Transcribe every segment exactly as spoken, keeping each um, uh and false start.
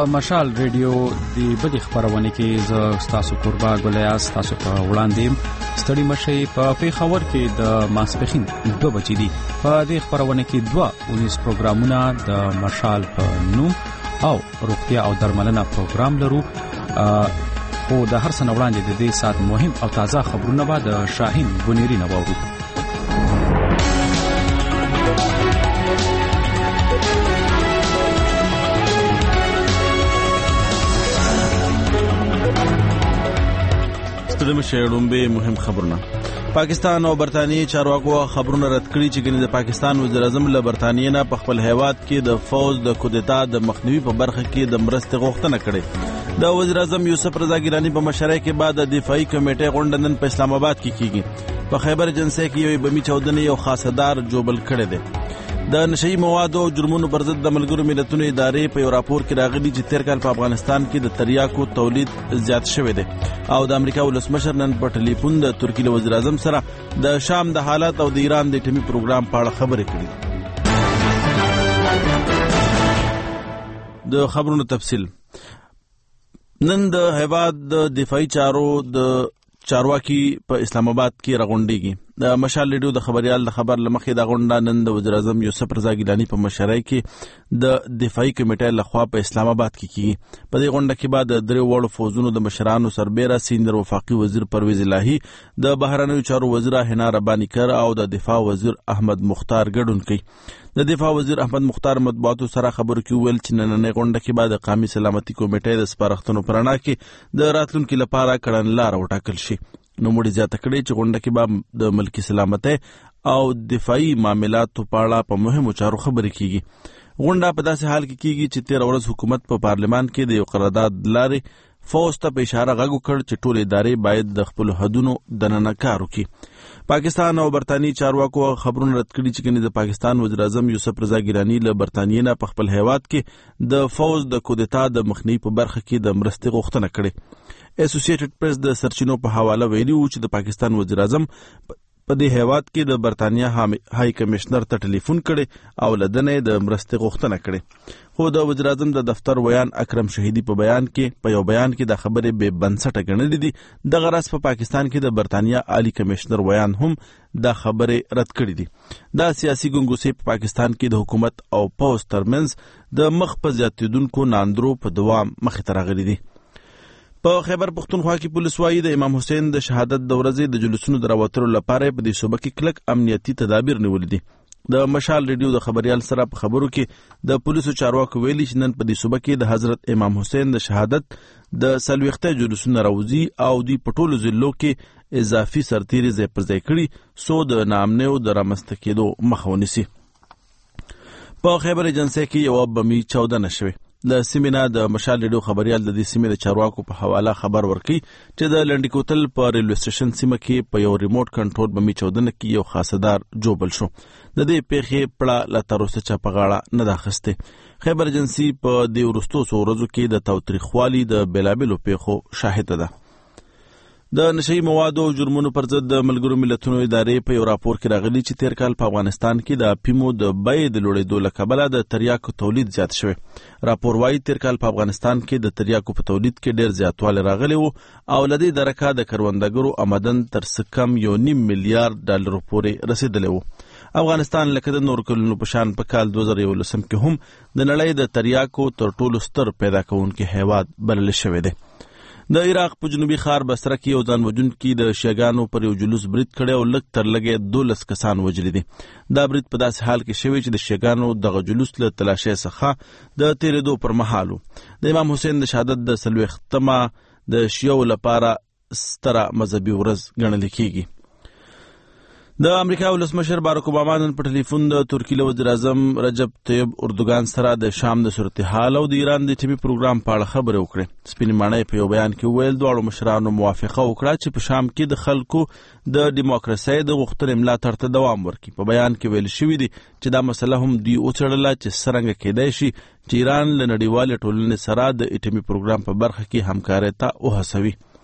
په مشال ریډیو دی بدی خبرونه کې ز تاسو قربا غلیاس تاسو په وړاندې ستړي مشي په پیښور کې د ماسپخین دوه بجې دي. په دې خبرونه کې دوه ونیس پروګرامونه د مشال په نوم او روغتیا او درملنه پروګرام لرو. او د هر څه وړاندې د دې سات مهم او تازه خبرونه به د شاهین بنيري نه وورو. د مشهورمبه مهم خبرونه. پاکستان او برتانیې چارواکو خبرونه رد کړي چې ګنې د پاکستان وزیر اعظم له برتانیې نه په خپل هیواد کې د فوج د کودتا د مخنیوي په برخه کې د مرستې غوښتنه کړې. د وزیر اعظم یوسف رضا ګیلانی په مشرۍ کې بعد د دفاعي کمیټې غونډه نن په اسلام آباد کې کیږي. په خیبر ایجنسی کې یو بمی چودنې یو خاصدار جوبل کړی دی. د نشئی موادو او جرمونو پر ضد د ملګرو ملتونو ادارې په یو راپور کې راغلي چې تیر کال په افغانستان کې د تریاکو تولید زیات شوی دی. او د امریکا ولسمشر نن په ټلیفون د ترکی له وزیر اعظم سره د شام د حالات او د ایران د اټومي پروګرام په اړه خبرې کړې. د خبرونو تفصیل. نن د هیواد د دفاعي چارو د چارواکي په اسلام آباد کې راغونډيږي. د مشال ریډیو د خبريال د خبر لمخې د غونډه نن د وزیر اعظم یوسف رضا ګیلانی په مشرۍ کې د دفاعي کمیټې لخوا په اسلام آباد کې کیږي. په دې غونډه کې بعد د درې وړو فوزونو د مشرانو سربېره سیندر وفاقي وزیر پرویز الهی، د بهرنیو چارو وزیر هنا ربانی کر او د دفاع وزیر احمد مختار ګډون کوي. د دفاع وزیر احمد مختار مطبوعاتو سره خبرو کې ویل چې نننۍ غونډه کې بعد قومي سلامتي کمیټې د سپارښتنو پرانا کې د راتلونکو لپاره کړنلار وټاکل شي. نو موږ زیاته کړی چې غونډه کې به د ملکی سلامتۍ او دفاعي معاملاتو په اړه په مهمو چارو خبرې کیږي. غونډه په داسې حال کې کیږي چې تیر ورځ حکومت په پارلمان کې د یو قرارداد لارې فوج ته په اشاره غږ وکړ چې ټول ادارې باید د خپل حدودو دننه کار وکړي. پاکستان او برتانیې چارواکو خبرونه رد کړي چې ګنې د پاکستان وزیر اعظم یوسف رضا ګیلانی له برتانیې نه په خپل هیواد کې د فوج د کودتا د مخنیوي په برخه کې د مرستې غوښتنه کړې. اسوسییټډ پریس د سرچینو په حواله ویلي و چې د پاکستان وزیر اعظم په دې هیواد کې د برتانیا هاي کمشنر ته ټلیفون کړي او لدنه د مرستې غوښتنه کړي. خو د وزیر اعظم د دفتر ویان اکرم شهیدی په بیان کې په یو بیان کې د خبرې بے بنسټه ګڼلې دي. د غرض په پاکستان کې د برتانیا عالی کمشنر ویان هم د خبرې رد کړې دي. دا سیاسي ګنګوسې په پاکستان کې د حکومت او پوز ترمنځ د مخ په زیاتیدونکو ناندرو په دوام مخې ته راغلي دي. په خیبر پختونخوا کې پولیس وايي د امام حسین د شهادت د ورځې د جلوسونو د راوتلو لپاره په دې صوبه کې کلک امنیتي تدابیر نیول دي. د مشال ریډیو د خبريال سره په خبرو کې د پولیسو چارواکو ویلي چې نن په دې صوبه کې د حضرت امام حسین د شهادت د سلويخته جلوسونو راوځي او د پټولو ضلعو کې اضافي سرتیري ځای پر ځای کړي سو د نامنیو د رامنځته کېدو مخه ونیسي. په خیبر ایجنسی کې یو بمي چودنه شوې. د سیمینه د مشال ریډیو خبريال د دې سیمې د چارواکو په حواله خبر ورکړي چې د لنډکوتل په ریلوی سټیشن سیمه کې په یو ریموټ کنټرول بمي چودنه کې یو خاصدار جوبل شو. د دې پیښې پړه لا تر اوسه چا په غاړه نه داخسته. خیبر ایجنسی په دې ورستو سو ورځو کې د تاوتریخوالي د بلابلو پیښو شاهد ده. د نشئی موادو او جرمونو پر ضد د ملګرو ملتونو ادارې په یو راپور کې راغلي چې تیر کال په افغانستان کې د پیمو د بیې د لوړېدو له کبله د تریاکو تولید زیات شوی. راپور وايي تیر کال په افغانستان کې د تریاکو په تولید کې ډېر زیاتوالی راغلی و او له دې درکه د کروندګرو آمدن تر څه کم یو نیم میلیارډ ډالرو پورې رسېدلی و. افغانستان لکه د نور کلونو په شان په کال دوه زره یولسم کې هم د نړۍ د تریاکو تر ټولو ستر پیدا کوونکی هیواد بلل شوی دی. د عراق په جنوبي ښار بصره کې یو ځان وژونکي د شیعاګانو پر یو جلوس برید کړی او لږ تر لږه دولس کسان وژلي دي. دا برید په داسې حال کې شوی چې د شیعاګانو دغه جلوس له تلاشۍ څخه د تیرېدو پر مهال و. د امام حسین د شهادت د څلوېښتمه د شیعو لپاره ستره مذهبي ورځ ګڼل کېږي. د امریکا ولسمشر باراک اوباما نن په ټلیفون د ترکی له وزیر اعظم رجب طیب اردوغان سره د شام د صورتحال او د ایران د اټومي پروګرام په اړه خبرې وکړې. سپین ماڼۍ په یو بیان کې ویل دواړو مشرانو موافقه وکړه چې په شام کې د خلکو د دیموکراسۍ د غوښتنې ملاتړ ته دوام ورکړي. په بیان کې ویل شوي دي چې دا مسله هم دوی وڅېړله چې څرنګه کېدای شي چې ایران له نړیوالې ټولنې سره د اټومي پروګرام په برخه کې همکارۍ ته وهڅوي.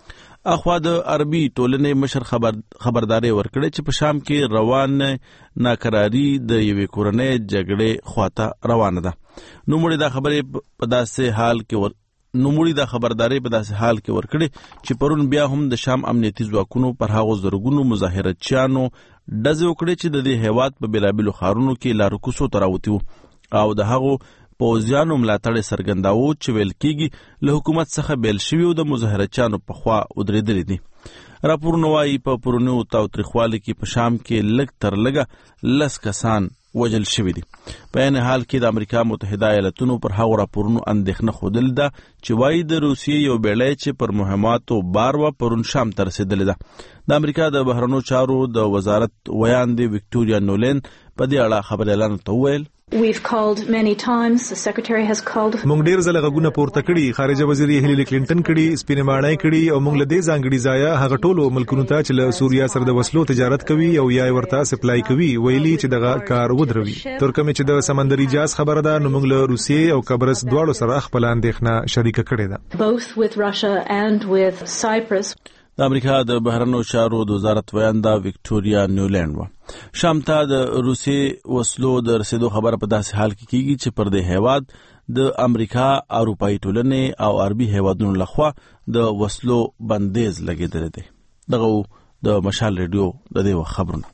اخوا د عربي ټولنې مشر خبر خبرداري ورکړي چې په شام کې روان ناکراری د یوې کورنۍ جګړې خواته روانه ده. نو موږ دا خبرې په داسې حال کې ور نو موږ دا خبرداري په داسې حال کې ورکړي چې پرون بیا هم د شام امنیتي ځواکونو پر هغو زرګونو مظاهرچیانو ډزې وکړي چې د دې هیواد په بېلابېلو ښارونو کې لارو کوڅو ته راوتي وو او د هغو پوځیانو ملاتړ څرګنداوه چې ویل کېږي له حکومت څخه بیل شوي او د مظاهرچیانو په خوا ودرېدلي دي. راپورونه وایي په پرونیو تاوتریخوالي کې په شام کې لږ تر لږه لس کسان وجل شوي دي. په عین حال کې د امریکا متحده ایالتونو پر هغو راپورونو اندېښنه ښودلې ده چې وایي د روسیې یو بیړۍ چې پر مهماتو بار وه پرون شام ته رسېدلې ده. د امریکا د بهرنیو چارو د وزارت ویاندې وکټوریا نولین په دې اړه خبريالانو ته وویل We've called many times. The secretary has called. مونږ ډیر ځله غوونه پورته کړي، خارجه وزیر هیلری کلینټن کړي، سپینه ماڼۍ کړي او مونږ له دې ځانګړي ځایه هغه ټولو ملکونو ته چې له سوریا سره د وسلو تجارت کوي او یا ورته سپلای کوي ویلي چې دغه کار ودروي. ترکمه چې د سمندري جاز خبره ده نو مونږ له روسیې او قبرص دواړو سره خپل اندېښنه شریکه کړې ده. Both with Russia and with Cyprus. د امریکا د بهرنیو چارو د وزارت ویانده وکټوریا نیولینډ و شام ته د روسي وسلو د رسیدو خبره په داسې حال کې کیږي چې پر دې هیواد د امریکا، اروپایي ټولنې او عربي هیوادونو لخوا د وسلو بندیز لګیدل دي. دغه د مشال ریډیو د دې خبرونه.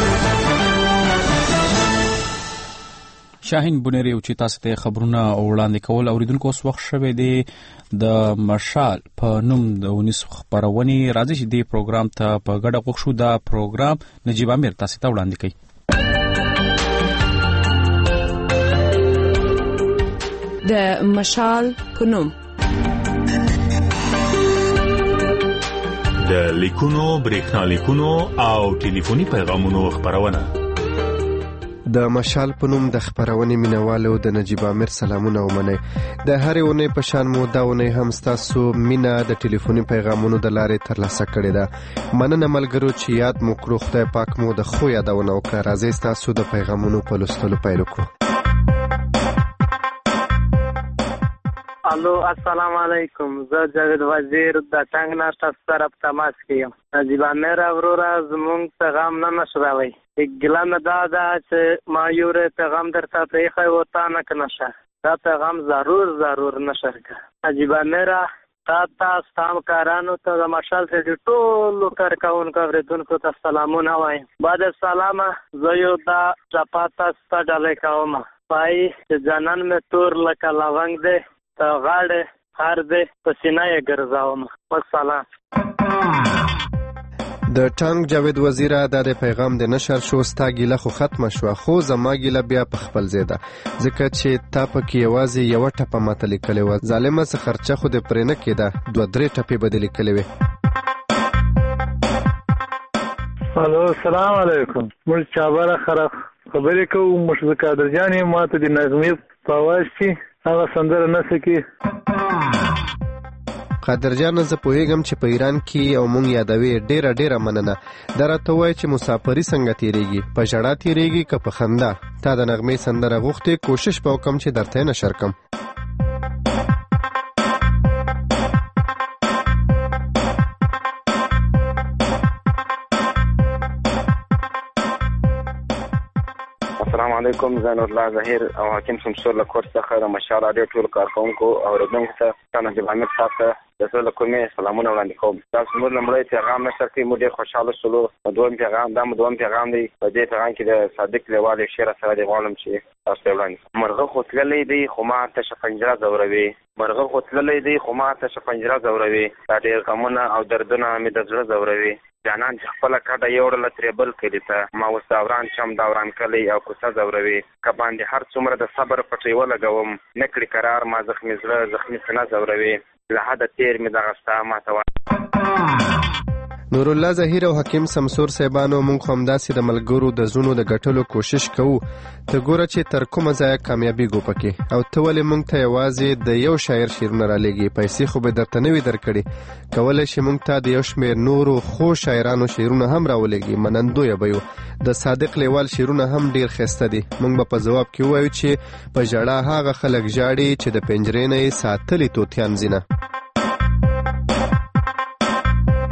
شاهین بونری او چې تاسو ته خبرونه وړاندې کول اوریدونکو اوس وخت شوه دی د مشال په نوم د ونیس خبرونې راځي چې د پروګرام ته په ګډه غوښو دا پروګرام نجیب امیر تاسو ته وړاندې کوي. د مشال په نوم د لیکونو، برېښنالیکونو او ټلیفوني پیغامونو خبرونه. د مشال په نوم د خبرونې مینوالو د نجیب امیر سلامونه ومنئ. د هرې اونۍ په شان مو دا اونۍ هم ستاسو مینه د ټلیفوني پیغامونو د لارې ترلاسه کړې ده. مننه ملګرو چې یاد مو کړو. خدای پاک مو د ښو یادونه وکړه. راځئ ستاسو د پیغامونو په لوستلو پیل وکړو. الو السلام علیکم. زه جاوید وزیر د ټنګ نه تاسو سره په تماس کې یم. نجیب امیر وروره زمونږ پیغام نه نشروي. ګلانه دا ده چې ما یو پیغام درته پرېښی و تا نه که نشه دا پیغام ضرور ضرور نشر که. نجیب امیر تا ته ستا همکارانو ته د مشال ریډیو ټولو کارکوونکو اورېدونکو ته سلامونه وایم. بعد سلامه زه یو دا ټپه تاسو ته ډالۍ کوم. وایي چې جانان مې تور لکه لونګ دی ته غاړې هر دی په سینه یې ګرځوم. والسلام. د ټانګ جاوید وزیره دا د پیغام د نشر شو. ستا ګیله خو ختمه شوه خو زما ګیله بیا په خپل ځای ده ځکه چې تا پکې یوازې یوه ټپه ماته لیکلې وه. ظالمه څه خرچه خو دې پرې نه کېده، دوه درې ټپې به دې لیکلې وې. الو السلام علیکم. موږ چابره خره خبرې کوو. موږ د قادر جان یم. ما ته د نغمې په اواز کې هغه سندره نه سکي. قادر جان زه پوهیږم چې په ایران کې او مونږ یادوي. ډیره ډیره مننه. دا راته وایي چې مسافري څنګه تیریږي، په ژړا تیریږي که په خندا. تا د نغمې سندره غوښتې، کوشش به وکړم چې درته یې نشر کړم. السلام علیکم. زه نور الله ظهیر او حکیم شمشور له کور څخه د مشال راډیو ټولو کارکوونکو او اورېدونکو ته نجیب امیر صاحب ته د زړه له کومې سلامونه وړاندې کوم. تاسو زموږ لومړی پیغام نشر کړئ. موږ ډېر خوشحاله شولو. دویم پیغام دا مو دویم پیغام دی. په دې پیغام کې د صادق لیوال یو شعر سره دی غواړم چې تاسو ته وړاندې. مرغه خو تللی دی خو ما تشه پنجره ځوروي. مرغه خو تللی دی خو ما تشه پنجره ځوروي. دا ډېر غمونه او دردونه مې د زړه ځوروي. جانان چې خپله کډه یوړله ترې بل کلي ته. ما اوس دوران شم دوران کلی او کوڅه ځوروي. که باندې هر څومره د صبر پټۍ ولګوم نه کړي قرار ما زخمي زړه زخمي سینه ځوروي. له حده تېر مې دغه ستا ماته وایي. نور الله ظهیر او حکیم سمسور صاحبانو مونږ هم داسې د ملګرو د زونو د ګټلو کوشش کوو. ته ګوره چې تر کومه ځایه کامیابیږو پکې. او ته ولې مونږ ته یوازې د یو شاعر شعرونه رالیږي؟ پیسې خو به درته نه وي درکړي. کولی شي مونږ ته د یو شمېر نورو خو شاعرانو شعرونه هم راولېږي. منندویه به یو. د صادق لیوال شعرونه هم ډېر ښایسته دي. مونږ به په ځواب کې ووایو چې په ژړا هغه خلک ژاړي چې د پنجرې نه یې ساتلي توتیان ځینه.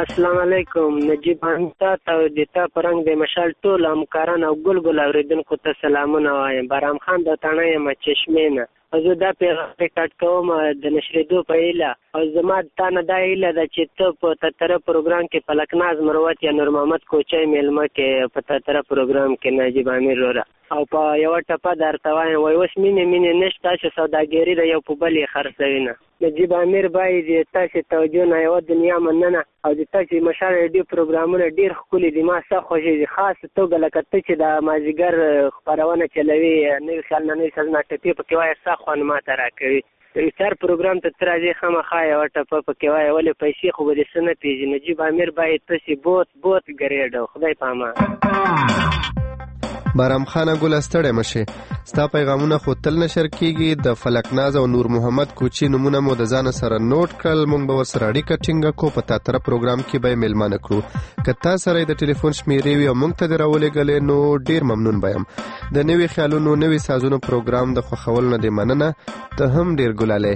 السلام علیکم. نجیب همتا ته د تا پرنګ د مشال ټول همکاران او ګل ګل اوریدونکو ته سلامونه وایم. بارام خان د تڼۍ یم چشمې نه. زه دا پیغام ریکارډ کوم د نشریدو په هیله او زما تا نه دا هیله ده چې ته په تتره پروګرام کې پلکناز مروت یا نور محمد کوچی میلمه کې په تتره پروګرام کې نجیب امیر وره او په یوه ټپه درته وایم وایي اوس مینې مینې نشته چې سوداګري د یو په بل یې خرڅوي نه. نجیب امیر باید د تاسې توجه نه یوه دنیا مننه او د تاسې مشال ریډیو پروګرامونه ډېر ښکلي دي. ما څه خوښېږي خاص توګه لکه ته چې د مازدیګر خپرونه چلوي نوي خیال نه نوي سازونه ټپې پکې وایي څه خوند ما ته راکوي. د ویچار پروګرام ته ته راځې خامخا یوه ټپه پکې وایي ولې پیسې خو به دې څه نه پېژني. نجیب امیر باید تاسې بوت بوت ګرېډ خدای په امان. بارام خانه ګل ستړی مشه ستا پیغامونه خو تل نشر کیږي. د فلکناز او نور محمد کوچی نمونه مو د ځان سره نوٹ کړل. مونږ به ورسره اړیکه ټینګه کو په تاتره پروګرام کې به میلمانه کړو. که تا سره د ټلیفون شمیرې وي او مونږ ته دې راولېږلې نو ډېر ممنون به یم. د نوي خیالونو نوي سازونو پروګرام د خوښولو نه دې مننه. ته هم ډېر ګلالی.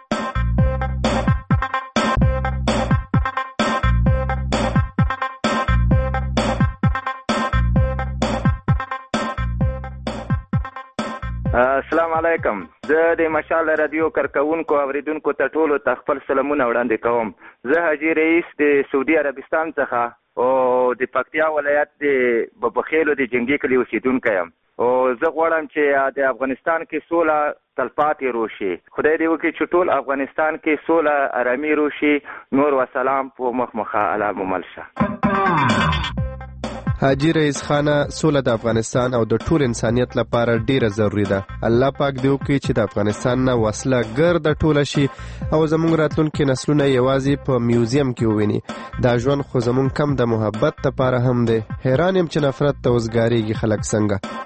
السلام علیکم. زه د مشال رادیو کارکونکو اوریدونکو ته ټولو ته خپل سلامونه وړاندې کوم. زه حاجي رئیس د سعودي عربستان څخه او د پکتیا ولایت د ببخیلو د جنگي کلي اوسیدونکی یم او زه غواړم چې د افغانستان کې سوله تلپاتې روشي. خدای دې وکړي چې ټول افغانستان کې سوله ارامي روشي. نور وسلام په مخ مخه الله ممل شه. حاجی رئیس خانه سوله د افغانستان او د ټول انسانیت لپاره ډیره ضروری ده. الله پاک دې وکړي چې د افغانستان نه وسله ګرده ټوله شي او زموږ راتلونکي نسلونه یوازې په میوزیم کې وویني. دا ژوند خو زموږ کم د محبت لپاره هم دی. حیران یم چې نفرت ته اوس ګارېږي خلک څنګه.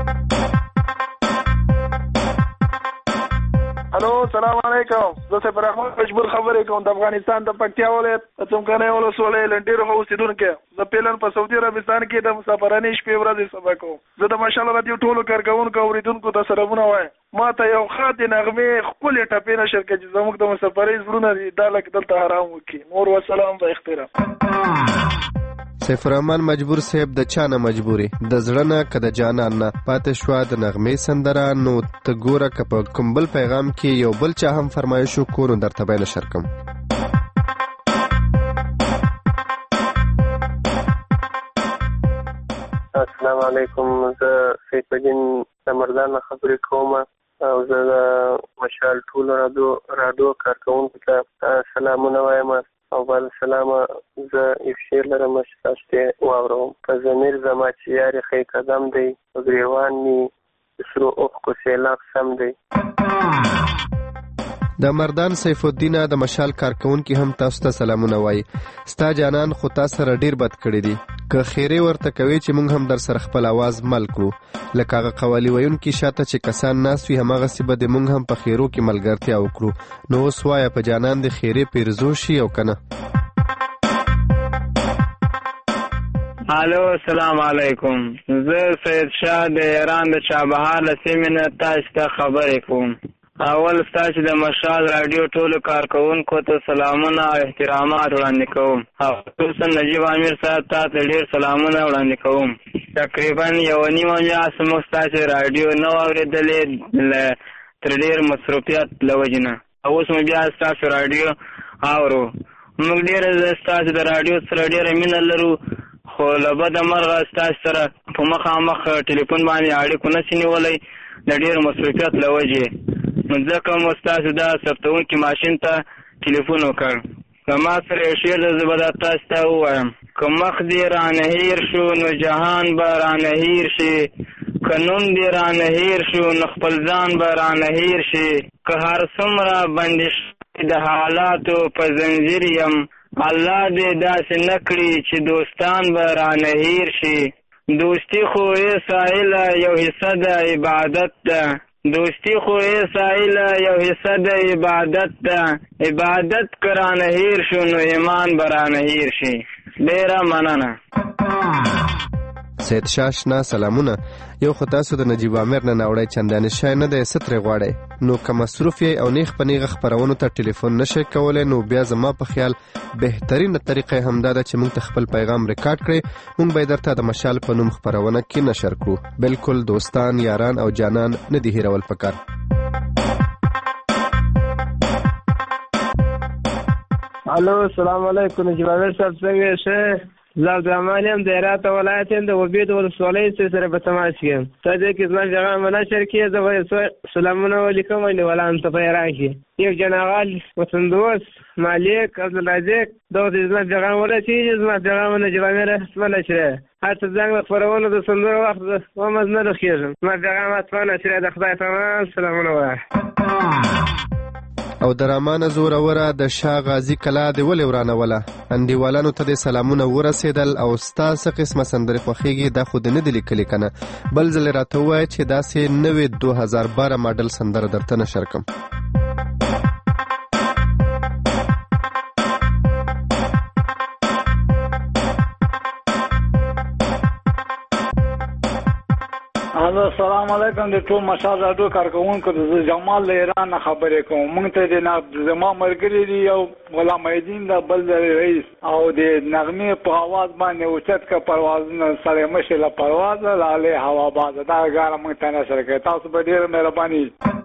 الو السلام علیکم. زه سفر احمد مجبور خبرې کوم د افغانستان د پکتیا ولایت د څمکنۍ ولسوالۍ لنډیرو اوسیدونکی. زه پیلن په سعودي عربستان کې د مسافرانې شپې ورځې سفر کوم. زه د مشال رادیو ټولو کارکوونکو اوریدونکو ته سلامونه وایم. ما ته یو ښه د نغمې ښکلې ټپې نشر کړه چې زموږ د مسافرۍ زړونه دي دا لکه دلته حرام وکړي. نور وسلام به احترام. سیف الرحمن مجبور صاحب د چا نه مجبوري د زړه نه که د جانان نه پاتې شوه د نغمې سندره. نو ته ګوره که په کوم بل پیغام کې یو بل چا هم فرمایش وکړو نو درته به یې نشر کړم. السلام علیکم. زه سیف الدین سمردان خبرې کوم او زه د مشال ټول راډیو کارکوونکو ته سلامونه وایم او بل سلامه. زه یو شعر لرم چې تاسو ته واورم. که ضمیر زما چې یارې ښی قدم دی په ګریوان مې د سرو اوښکو سیلاب سم دی. د مردان سیف الدین د مشال کارکونکي هم تاسو ته سلامونه وایي. ستا جانان خو تا سره ډیر بد کړی دي. که خیرې ورته کوي چې موږ هم در سره خپل आवाज مل کړو لکه هغه قوالی ویونکي شاته چې کسان ناست وي هماغسې به د موږ هم په خیرو کې ملګرتیا وکړو. نو اوس وایه په جانان د خیرې پیرزو شي او که نه. الو السلام علیکم. زه سید شاه د ایران د چابهار له سیمې نه تاسو ته خبرې کوم. اول ستاسو د مشال رادیو ټولو کارکوونکو ته سلامونه او احترامات وړاندې کوم. خصوصا نجیب امیر صاحب ته ډېر سلامونه وړاندې کوم. تقریبا یو نیمه میاشت موږ ستاسو رادیو نه واورېدلې تر ډېر مصروفیت له وجې نه. اوس مو بیا ستاسو رادیو اورو. موږ ډېره ستاسو د رادیو سره ډېره مینه لرو خو له بده مرغه ستاسو سره په مخامخ ټلیفون باندې اړیکو نشي نیولی د ډېر مصروفیت له وجې. نو ځکه مو ستاسو دا ثبتونکي ماشین ته ټلیفون وکړ. که ما سره یو شعر دی زه به دا تاسو ته ووایم. که مخ دې رانه هیر شو نو جهان به رانه هیر شي. که نوم دې رانه هیر شو نو خپل ځان به رانه هیر شي. که هر څومره بندي شوی د حالاتو په زنځیر یم الله دې داسې نه کړي چې دوستان به رانه هیر شي. دوستی خو یې سایله یو حصه د عبادت ده. دوستی خو یې سایله یو حصه د عبادت ده. عبادت که رانه هیر شو نو ایمان به رانه هیر شي. ډېره مننه. سید شاشنا سلامونه. یو خو تاسو د نجیب امیر نه ناوړی چندانې شی نه دی، څه ترې غواړئ؟ نو که مصروف یې او نیغ په نیغه خپرونو ته ټلیفون نشئ کولی، نو بیا زما په خیال بهترینه طریقه همدا ده چې موږ ته خپل پیغام ریکارډ کړئ، موږ به یې درته د مشال په نوم خپرونه کې نشر کړو. بالکل دوستان، یاران او جانان نه دي هیرول پکار. الو السلام علیکم. نجیب امیر صاحب څنګه شه؟ زه عبدالرحمن یم، د هرات ولایت یم، د وبید ولسوالۍ سره په تماس کې یم. ته دې کې زما پیغام نشر کړې، زه به سلامونه ولیکم ونیولان ته په ایران کې یک جناغال وطن دوست مالک عبدالرزاق دغه دې زما پیغام ورسېږي. زما پیغام نجیب امیر حتما نشره، هر څه زنګ د خپرونو د سندرو وخت ومز نه رخېږم. زما پیغام حتما نشره. د خدای پامان سلامونه وایه. او د رامانه زوروره د شاه غازي کلا دې ولې ورانوله؟ انډیوالانو ته دې سلامونه ورسېدل او ستا څه قسمه سندرې خوښېږي دا خو دې نه دي لیکلي که نه؟ بل ځل یې راته ووایه چې داسې نوې دو هزار باره ماډل سندره درته نشر کړم. السلام علیکم. د ټول مشال راډیو کارکوونکو د جمال له ایران نه خبرې کوم. موږ ته د زما ملګري دي یو غلام محدین د بل د رئیس او د نغمې په اواز باندې اوچت که پروازونه سړی مشي له پروازه لاله هوا بازه دا ګاره موږ ته نشر کوي. تاسو به ډېره مهرباني.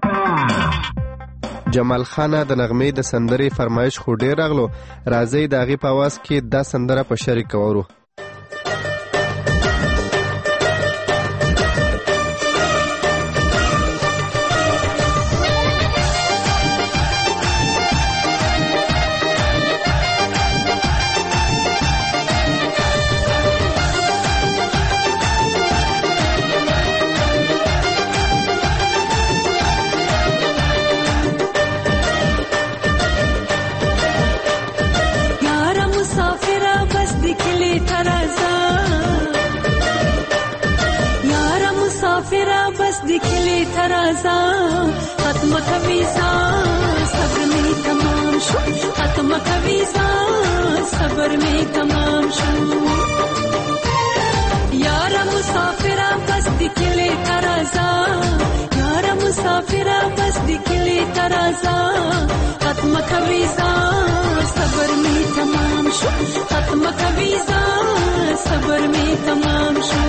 جمال خانه د نغمې د سندرې فرمایش خو ډېر راغلو، راځئ د هغې په اواز کې دا سندره په شریک وورو. ختم کویزا صبر میں تمام شو، ختم کویزا صبر میں تمام شو. یار مسافرہ بس دکھلے ترازا، یار مسافرہ بس دکھلے ترازا. ختم کویزا صبر میں تمام شو، ختم کویزا صبر میں تمام شو.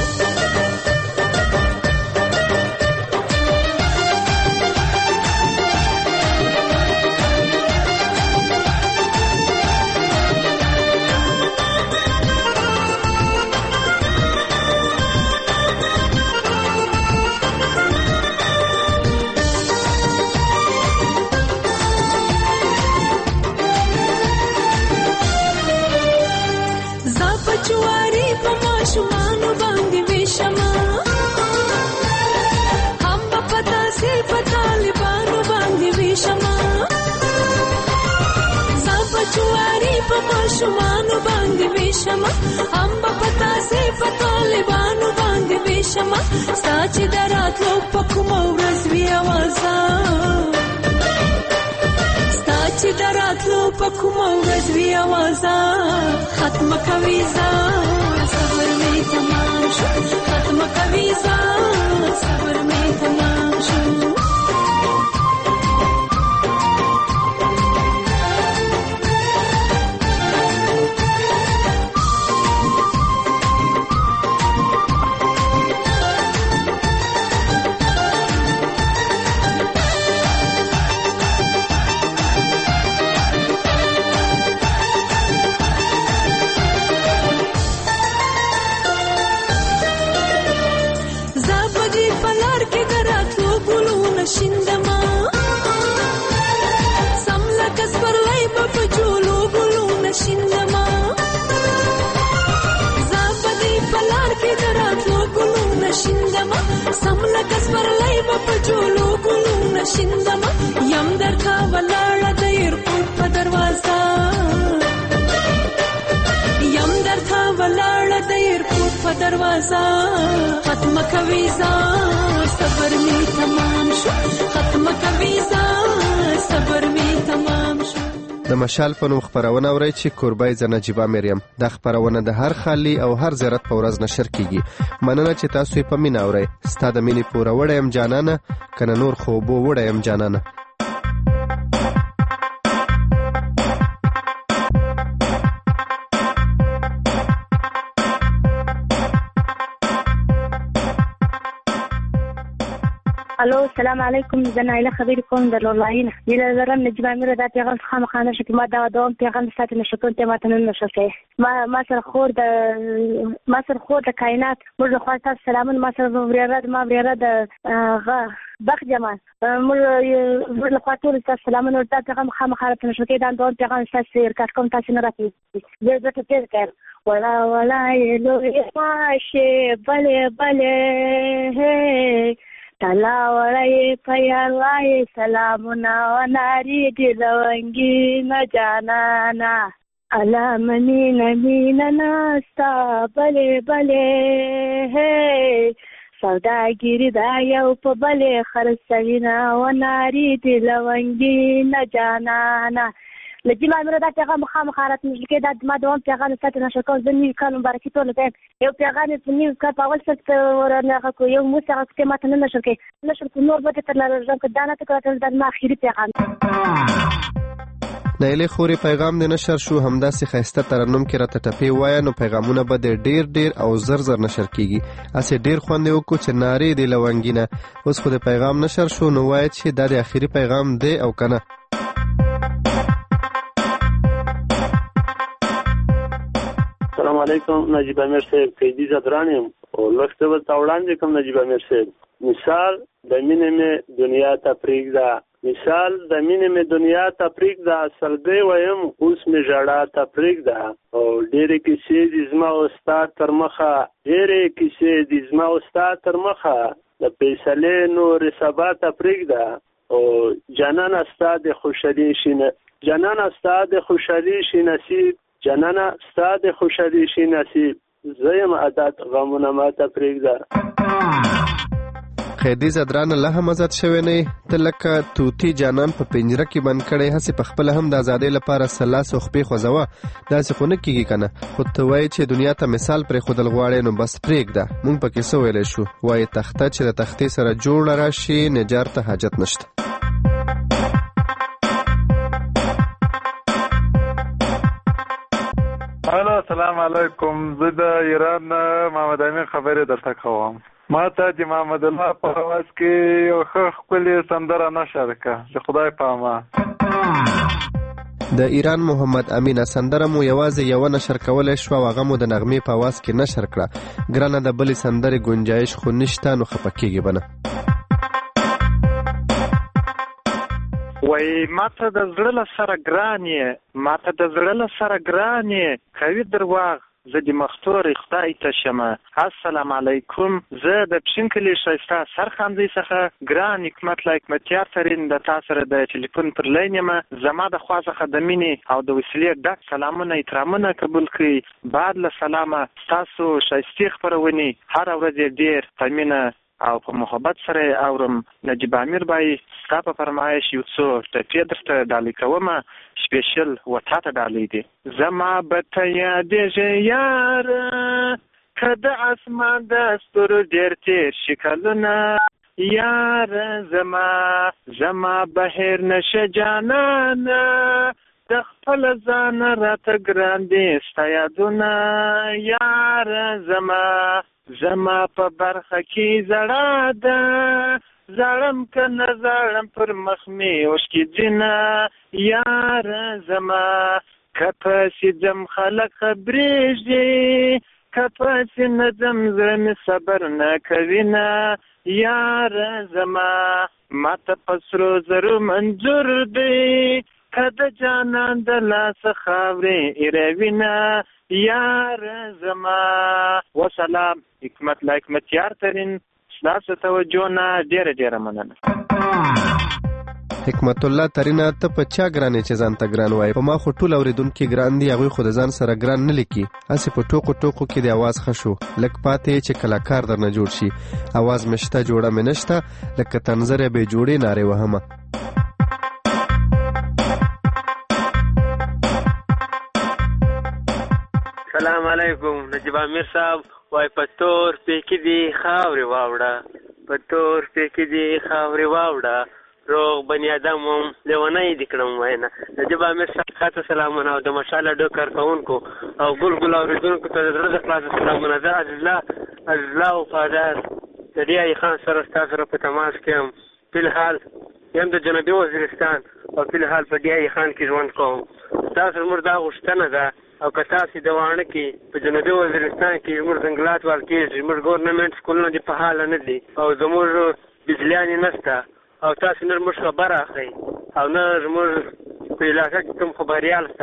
شمانو باندې وشما ام پتا سي طالبانو باندې وشما ساچ دراتلو پکوم ورځ وی اوازا ساچ دراتلو پکوم ورځ وی اوازا. ختم کویزا صبر می تمام شو، ختم کویزا صبر می تمام شو. شندما سملا کسبر لای په جولو ګلو شندما زابدي پلار کې دراتلو ګلو شندما سملا کسبر لای په جولو ګلو شندما یم درکا ولاړه د ایرپورټ په دروازه یم درکا ولاړه د ایرپورټ په دروازه. ختم کویزا صبر می تمام شو، ختم کویزا صبر می تمام شو. د مشال په نوم خپرونه اورئ چې کوربای زه نجیبه مریم. دا خپرونه د هر خالي او هر زیارت په ورځ نشر کیږي. مننه چې تاسو یې په مینه اورئ. ستا د مینې پوره وړی یم جانانه، کنه نور خو اوبو وړی یم جانانه. الو السلام علیکم، زه نایله خبرې کوم د لورلاین. هیله لرم نجیبه امیر دا پیغام خامخا نشه کې ما دا دوام پیغام ساتي نشه کوم ته ماته نه نشه کوي. ما ما سره خور د ما سره خور د کائنات موږ خو تاسو سلامونه. ما سره وریره ما وریره د غ بخ جمال موږ موږ له خاطر تاسو سلامونه دا پیغام خامخا نشه کې دا دوام پیغام تاسو ورکړ کوم تاسو نه راځي. زه زه ته تیر کړ ولا ولا لو ماشه بله بله تلا وړای پیالای سلامونه وناری دی لونګي نه جانانا علامنی نمین ناستا بله بله سوداګری دا یو په بله خرڅوینا وناری دی لونګي نه جانانا. لجیبه امیر دا پیغام خامخا راته نږدې کې دا ما دوام پیغام ساتي نشه کوم. زه نوي کال مبارکي ټولو ته یو پیغام یې په نوي کال په اول سر ورنغه کو یو موس هغه کې ماته نه نشر کوي نشر کو نور به تر لږه که دا نه تکړه دا ما اخیری پیغام. نایله خوري پیغام د نشر شو همداسې خیسته ترنم کې راته ټپې وایه نو پیغامونه به د ډیر ډیر او زر زر نشر کیږي. اسې ډیر خوند وکړو چې ناری دی لونګینه. اوس خو د پیغام نشر شو نو وایي چې دا د اخیری پیغام دی او کنه. السلام علیکم نجیب امیر صاحب، قیدی زدرانیم او لخته و تاولان جکم نجیب امیر صاحب. مثال د مینې مې دنیا ته پرېږده، مثال د مینې مې دنیا ته پرېږده، سلګۍ ویم اوس مې ژړا ته پرېږده. او ډېرې کیسې دي زما او ستا تر مخه، ډېرې کیسې دي زما او ستا تر مخه، د فیصلې نورې سبا ته پرېږده. او جانانه ستا د خوشحالي شي جانانه ستا د خوشحالي شي نصیب، جانانه ستا د خوشحالي شي نصیب، زه یم عادت غمونه ماته پرېږده. قیدی زدران له هم آزاد شوی نه ته لکه توتی جانان په پنجره کې بند کړی، هسې په خپله هم د ازادۍ لپاره سلاس او خپې خوځوه. داسې خو نه کېږي که نه. خو ته وایې چې دنیا ته مثال پرېښودل غواړې نو بس پرېږده. موږ پکې څه ویلی شو؟ وایې تخته چې د تختې سره جوړه راشي نجار ته حاجت نشته. الو السلام علیکم، زه د ایران محمد امین خبرې درته کوم. ما ته د محمد الله په اواز کې یو ښه ښکلې سندره نشر کړه د خدای په امان. د ایران محمد امینه سندره مو یوازې یوه نشر کولی شوه او هغه مو د نغمې په اواز کې نشر کړه. ګرانه د بلې سندرې ګنجایش خو نشته نو خفه کېږي به نه. وای ماته د زړه له سره ګران یې، ماته د زړه له سره ګران یې، کوي درواغ زه د مختورې خدای ته شمه. السلام علیکم، زه د پښین کلي ښایسته سرخاندۍ څخه ګران حکمت له حکمتیار ترین د تا سره د ټلیفون پر لاین یم. زما د خوا څخه د مینې او د وسیلې ډک سلامونه احترامونه قبول کړئ. بعد له سلامه ستاسو ښایستې خپرونې هره ورځ ډېر په مینه او په محبت سره اورم. نجیب امیر بای ستا په فرمایش یو څو ټپې درته ډالۍ کومه، سپیشل و تا ته ډالۍ دي. زما به ته یادېږي یاره که د اسمان د ستورو ډېر تېر شي کلونه، یاره زما زما بهر نشه جانانه د خپل ځان راته ګران دي ستا یادونه، یاره زما زما په برخه کې زړه ده، زړم که نه زړم پر مخ مې اوښکې ځینه، یاره زما که پسې ځم خلک خبرېږي، که پسې نه ځم زړه مې صبر نه کوینه، یاره زما ماته په سرو زرو منظور دی که د جانان د لاسه خاورې ایروینه، یاره زما. وسلام، حکمت له حکمتیار ترین، ستاسو توجه نه ډېره ډېره مننه. حکمت الله ترینه ته په چا ګرانې چې ځان ته ګران وایي؟ په ما خو ټول اورېدونکي ګران دي، هغوی خو د ځان سره ګران نه لیکي. هسې په ټوکو ټوکو کې د اواز ښه شو، لږ پاتې چې کلاکار درنه جوړ شي. اواز مې شته جوړه مې نشته، لکه تنظره بې جوړې نارې وهمه. السلام علیکم. نجیب امیر صاحب وای پتور پېکې دي خاورې واوړه، پتور پېکې دي خاورې واوړه، روغ بني ادم هم لیونی دي کړم وینا. نجیب امیر صاحب خاطر سلامونه او د مشال اډو کارکوونکو او ګل ګل اورېدونکو ته د زړه د خلاصه سلامونه. زه عزیزالله عزیزالله وفادار د ډي آی خان سره ستا سره په تماس کې یم. فلحال یم د جنوبي وزیرستان او فلحال په ډي آی خان کې ژوند کوم. تاسو زموږ دا غوښتنه ده او که تاسې د واڼه کې په جنوبي وزیرستان کې زموږ ځنګلات وال کېږي، زموږ ګورنمنټ سکولونه دې په حاله نه دي او زموږ بجلیانې نشته او تاسې نه زموږ خبر اخلئ او نه زموږ په علاقه کې کوم خبریال شته.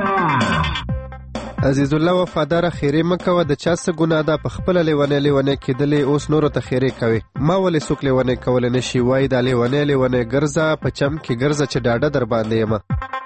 عزیز الله وفاداره خیرې مه کوه، د چا څه ګناه ده؟ په خپله لیونی لیونی کېدلې اوس نورو ته خیرې کوې. ما ولې څوک لیونی کولی نه شي؟ وایي دا لیونی لیونی ګرځه په چم کې ګرځه چې ډاډه در باندې یمه.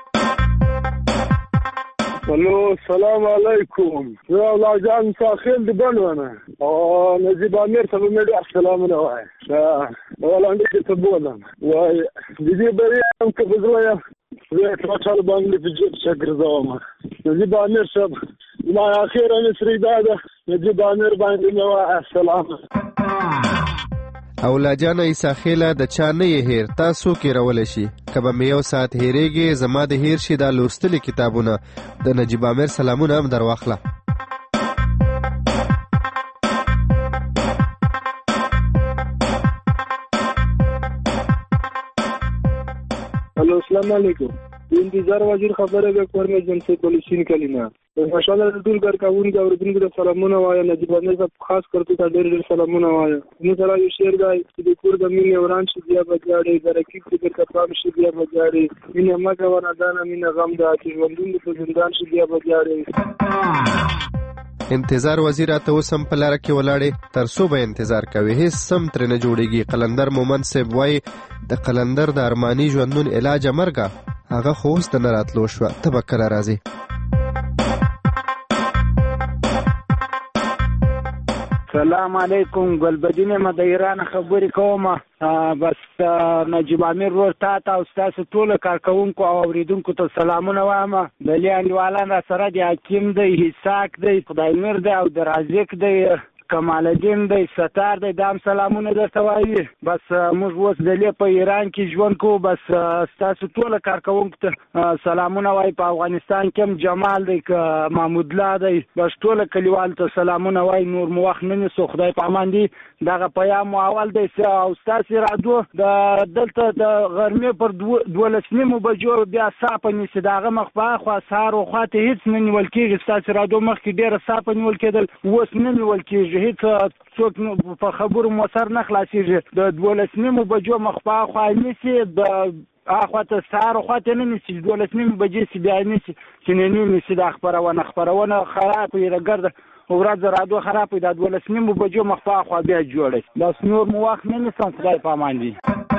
الو السلام علیکم. زه الله جان ساخیل د بڼونه او نجیب امیر ته مې ډېر سلامونه وایي. ولاندې کې ته بولم وایي د دې بریا هم که په زړه یم زه یې ټوټل باندې په جیب څه ګرځوم. نجیب امیر صاحب زما اخیره مصري دا ده، نجیب امیر باندې مې وایه السلام. اولا جانه عیسی خیله د چا نه یې هیر، تا څوک هیرولی شي؟ که به مې یو ساعت هیرېږي زما د هیر شي دا لوستلي کتابونه. د نجیب امیر سلامونه هم در واخله. الو السلام علیکم. انتظار وزیر خبره به کورمه جنسي پولیسین کلینا ماشاءالله ټول کارکوونکو او اوریدونکو ته سلامونه وایم. نجیب امیر صاحب خاص کرته ته ډېر ډېر سلامونه وایم. موږ سره یو شعر دی چې د کور د مینې وران شي بیا بجاړي، د رقیب فکر ته پام شي بیا بجاړي، مینه مګه ورادانه مینه غم ده چې ژوندون په زندان شي بیا بجاړي. انتظار وزیر ته اوس هم په لاره کې ولاړې، تر څو به انتظار کوي؟ هېڅ سم ترې نه جوړېږي. قلندر مومن صاحب وایي د قلندر د ارماني ژوندون علاجه مرګه، هغه خو اوس د نه راتلو شوه، ته به کله راځې؟ سلام علیکم. ګلبدین یم د ایران خبرې کوم. بس نجیب امیر ورور تا ته او ستاسو ټولو کارکوونکو او اوریدونکو ته سلامونه وایم. دلي انډیوالان را سره دي، حکیم دی، هیساک دی، خدایمیر دی او د رازق دی، کمال الدین دی، ستار دی، دام سلامونه درته وایي. بس موږ اوس دلې په ایران کې ژوند کوو. بس ستاسو ټولو کارکوونکو ته سلامونه وایي. په افغانستان کې هم جمال دی که محمود الله دی، بس ټولو کلیوالو ته سلامونه وایي. نور مو وخت نه نیسو، خدای په امان دی. دغه پیام مو اول دی او ستاسې راډیو د دلته د غرمې پر دولس نیمو بجو بیا ساپه نیسي، د هغه مخ په اخوا سهار وخوا ته هېڅ نه نیول کېږي. ستاسې راډیو مخکې ډېره ساپه نیول کېدل، اوس نه نیول کېږي، هېڅ څوک په خبرو مو سر نه خلاصېږي. د دولس نیمو بجو مخ په اخوا نیسي، د اخوا ته سهار وخوا ته نه نیسي، دولس نیمو بجې سي بیا نیسي چې نه نیسي. دا خپرونه خپرونه خراب وي رګرده ورځ راډیو خراب وي، دا دولس نیمو بجو مخ په اخوا بیا جوړی. بس نور مو وخت نه نیسم، خدای په امان دی.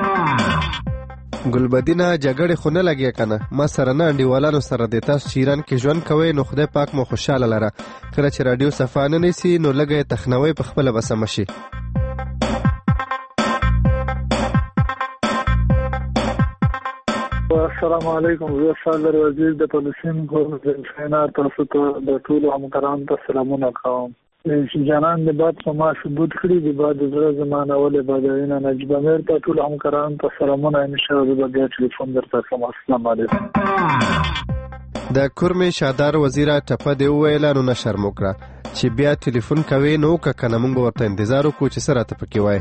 ګلبدینه جګړې خو نه لګیا کنه؟ ما سره نه انډیوالانو سره دی. تاسو چې ایران کې ژوند کوئ نو خدای پاک مو خوشحاله لره. کله چې راډیو صفا نه نیسي نو لږه یې تخنوئ، په خپله به سمه شي. السلام علیکم. زه صالح وزیر د پولیسین ګورنمنټ تاسو ته د ټولو همکارانو ته سلامونه کوم. جانان د باد په ما ثبوت کړي د باد زړه زمانه ولې بداینا. نجیب امیر ته ټول همکارانو ته سلامونه. ان شاء الله به بیا ټلیفون درته کوم. السلام علیکم. د کورمې شادار وزیره ټپه دې وویله نو نه شرم وکړه چې بیا ټلیفون کوې نو که کنه موږ ورته انتظار وکړو چې څه راته پکې وایي.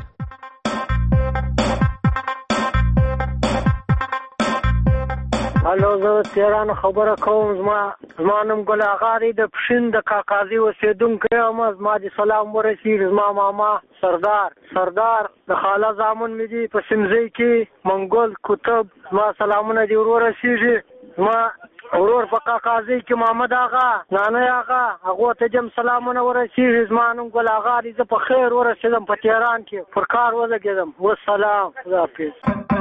الو زه تهران خبره کوم. زما زما نوم ګل اغا دی، د پښین د کاکازي اوسېدونکی یم. زما د سلام ورسېږي زما ماما سردار سردار د خاله زامن مې دي په سمزۍ کې منګل کتب. زما سلامونه دې ور ورسېږي. زما ورور په کاکازي کې محمد آغا نانی آغا هغو ته جم سلامونه ورسېږي. زما نوم ګل اغا دی، زه په خیر ورسېدم په تهران کې پر کار ولګېدم. والسلام. خداحافظ.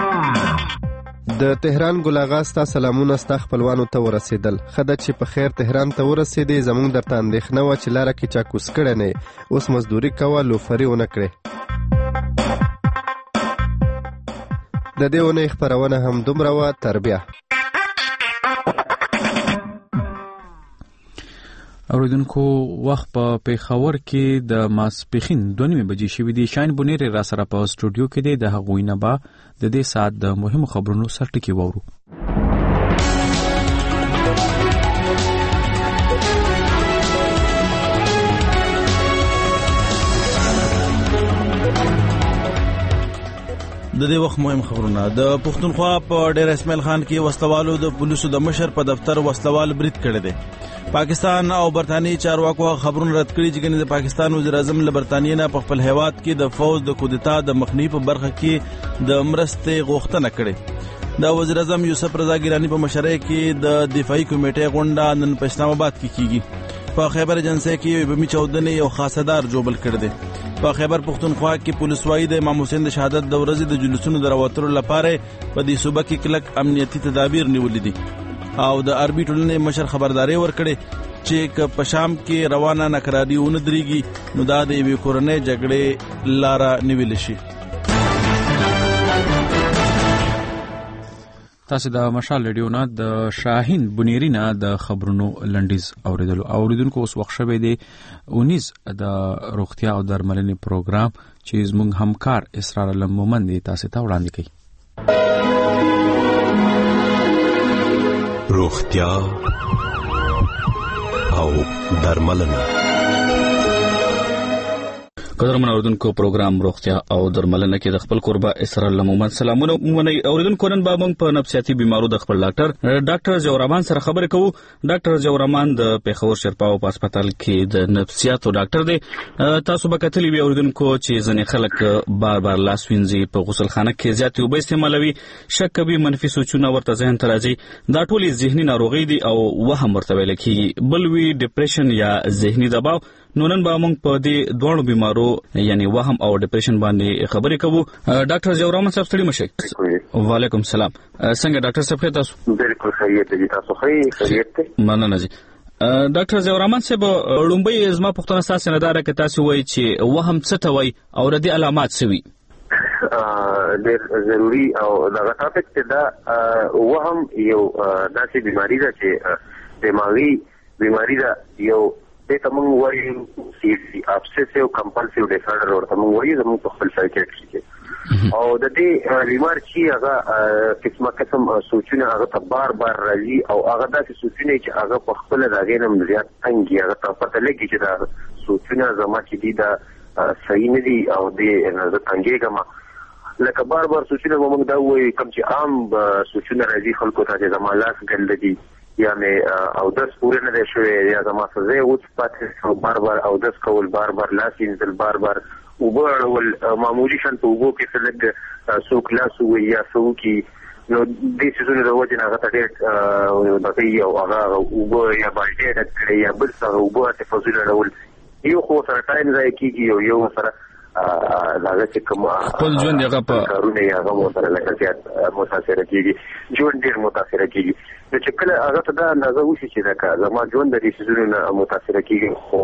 د تهران ګل اغا ستا سلامونه ستا خپلوانو ته ورسېدل. ښه ده چې په خیر تهران ته ورسېدې. زموږ درته اندېښنه وه چې لاره کې چا کوس کړی نه یې. اوس مزدوري کوه، لوفري ونه کړې. د دې اونۍ خپرونه هم دومره وه. تر بیا. اوریدونکو وخت په پیښور کې د ماسپخین دوه نیمې بجې شوې دي. شاین بونیر را سره په سټوډیو کې دی. د هغوی نه به د دې ساعت د مهمو خبرونو سرټکی وورو. د دې وخت مهم خبرونه. د پښتونخوا په ډیر اسماعیل خان کې وسلوالو د پولیسو د مشر په دفتر وسلوال برید کړی دی. پاکستان او برتانیې چارواکو خبرونه رد کړي چې د پاکستان وزیر اعظم له برتانیې نه په خپل هیواد کې د فوج د کودتا د مخنیوي په برخه کې د مرستې غوښتنه کړې. د وزیر اعظم یوسف رضا ګیلانی په مشرۍ کې د دفاعي کمیټې غونډه نن په اسلام آباد کې کیږي. په خیبر ایجنسی کې بمی چودنې یو خاصدار جوړ کړ دی. په خیبر پختونخوا کې پولیس وايي د امام حسین د شهادت د ورځې د جلوسونو درواترو لپاره په دې صوبه کې کلک امنیتي تدابیر نیولې دي او د عربي ټولنې مشر خبرداري ورکړي چې که په شام کې روانه ناکراری ونه درېږي نو دا د یوې کورنۍ جګړې لاره نیول شي. تاسو د مشال ریډیو نه د شاهین بنيري نه د خبرونو لنډیز اوریدلو. اوریدونکو اوس وخت شوه دی اونیز د روغتیا او درملنې پروګرام چې زموږ همکار اسرار علم مومند تاسو ته وړاندې کوي. روغتیا او درملنه. قدرمن اوریدونکو پروګرام روغتیا او درملنه کې د خپل قربا اسرار علم مومند سلامونه مونږ اوریدونکو نن به موږ په نفسیاتي بیمارو د خپل ډاکټر ډاکټر زورمان سره خبرې کوو. ډاکټر زورمان د پیښور شرپاو په هسپتال کې د نفسیاتو ډاکټر دی. تاسو به کتلی وی اوریدونکو چې ځنې خلک بار بار لاس وینځي، په غسل خانه کې زیات اوبه استعمالوي، شک کوي، منفي سوچونه ورته ذهن ته راځي. دا ټول ذهني ناروغي دي او وهم ورته ویل کیږي. بل وی ډیپریشن یا ذهني دباو. نو نن به موږ په دې دوه بیمارو یعنی وهم او ډیپریشن باندې خبرې کوو. ډاکټر زورمان صاحب ستړي مشه. وعلیکم السلام. څنګه ډاکټر صاحب تاسو؟ بالکل خیریت دي. تاسو خیریت دي؟ مننه جی. ډاکټر زورمان صاحب لومبي زما پوښتنه تاسو نه داره کې تاسو وایي چې وهم څه ته وایي او ردي علامات څه وي؟ ډېر ضروری او دغه ټاپک ته دا وهم یو داسې بیماری ده چې دماغي بیماری ده. یو ته موږ وایو چې ابسیسیو کمپلسیو ډیسارډر ورته موږ وایو زموږ په خپل سایکیټري کې. او د دې بیمار چې هغه قسمه قسم سوچونه هغه ته بار بار راځي او هغه داسې سوچونه چې هغه په خپل دغه نم زیات تنګي هغه ته پته لګي چې دا سوچونه زما چې دي دا صحیح نه دي او د تنګيګه لکه بار بار سوچونه موږ دا وایي کوم چې عام سوچونه راځي خلکو ته چې زما لاس ګل دي یا مې او داس پورې نه دی شوی یا زما سزا وڅ پاتې بار بار او داس کول بار بار لاس انزل بار بار وبړول معمولی شان په وګو کې سلګ سو کلاس وي یا سو کې نو دې څه نه راوځي نه غته ډېر د دې یو هغه وګو یا باندې د یا بل څه وګو ته فزول راول یو خو سره ټایم ځای کېږي یو یو سره هغه چې کوم خپل ژوند هغه په کارونه هغه مو سره لکه زیات متاثر کېږي ژوند ډېر متاثر کېږي. نو چې کله هغه ته دا اندازه وشي چې دا زما ژوند د دې سيزونو نه متاثر کېږي خو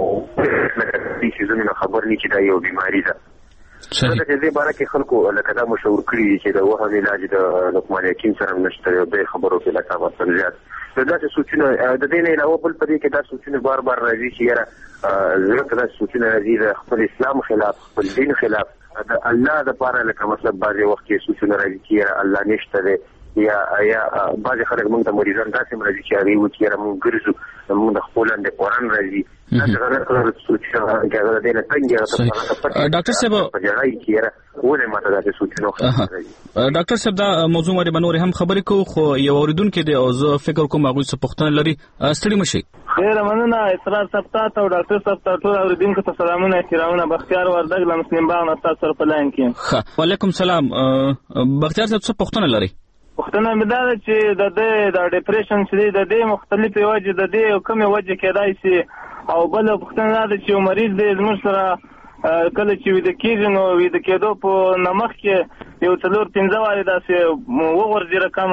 دې سيزونو نه خبر نه چې دا یو بیماری ده. صحیح. دا دې باره کې خلکو لکه دا مشهور کړی چې د وهم علاج د لقمان حکیم سره نشته د خبرو په لکه مثلا زیات دا څه سوچونه د دې نه علاوه بل پدې کې دا سوچونه بار بار راځي چې یاره زړه دا سوچونه راځي د خپل اسلام خلاف خپل دین خلاف د الله د پاره لکه مطلب بعضي وخت کې سوچونه راځي چې الله نشته دی یا یا بعض خلک موږ ته مریضان داسې مرضی چې هغه و چې موږ ګرځو موږ د خپل اند قرآن راځي دا څنګه سوچونه هغه د نه څنګه ډاکټر صاحب پجړای کیره ونه ماته دا سوچونه ډاکټر صاحب دا موضوع باندې بنور هم خبرې کوو خو یو اوریدونکو دی او زه فکر کوم هغه څه پوښتنه لري. ستړي مشي. ډیر مننه اسرار صاحب ته او ډاکټر صاحب ته ټول اوریدونکو ته سلامونه احترامونه. بختیار وردګ له مسلم باغ نه تاسو سره په لاین کې. وعلیکم السلام. بختیار صاحب څه پوښتنه لري؟ پوښتنه مې دا ده چې د دې د ډیپریشن چې د دې مختلفې وجې د دې کومې وجې کېدای شي او بل پوښتنه دا ده چې مریض دی زموږ سره کله چې ویده کېږي نو ویده کېدو په نمخ کې یو څلور پنځه وارې داسې وغورځي رقم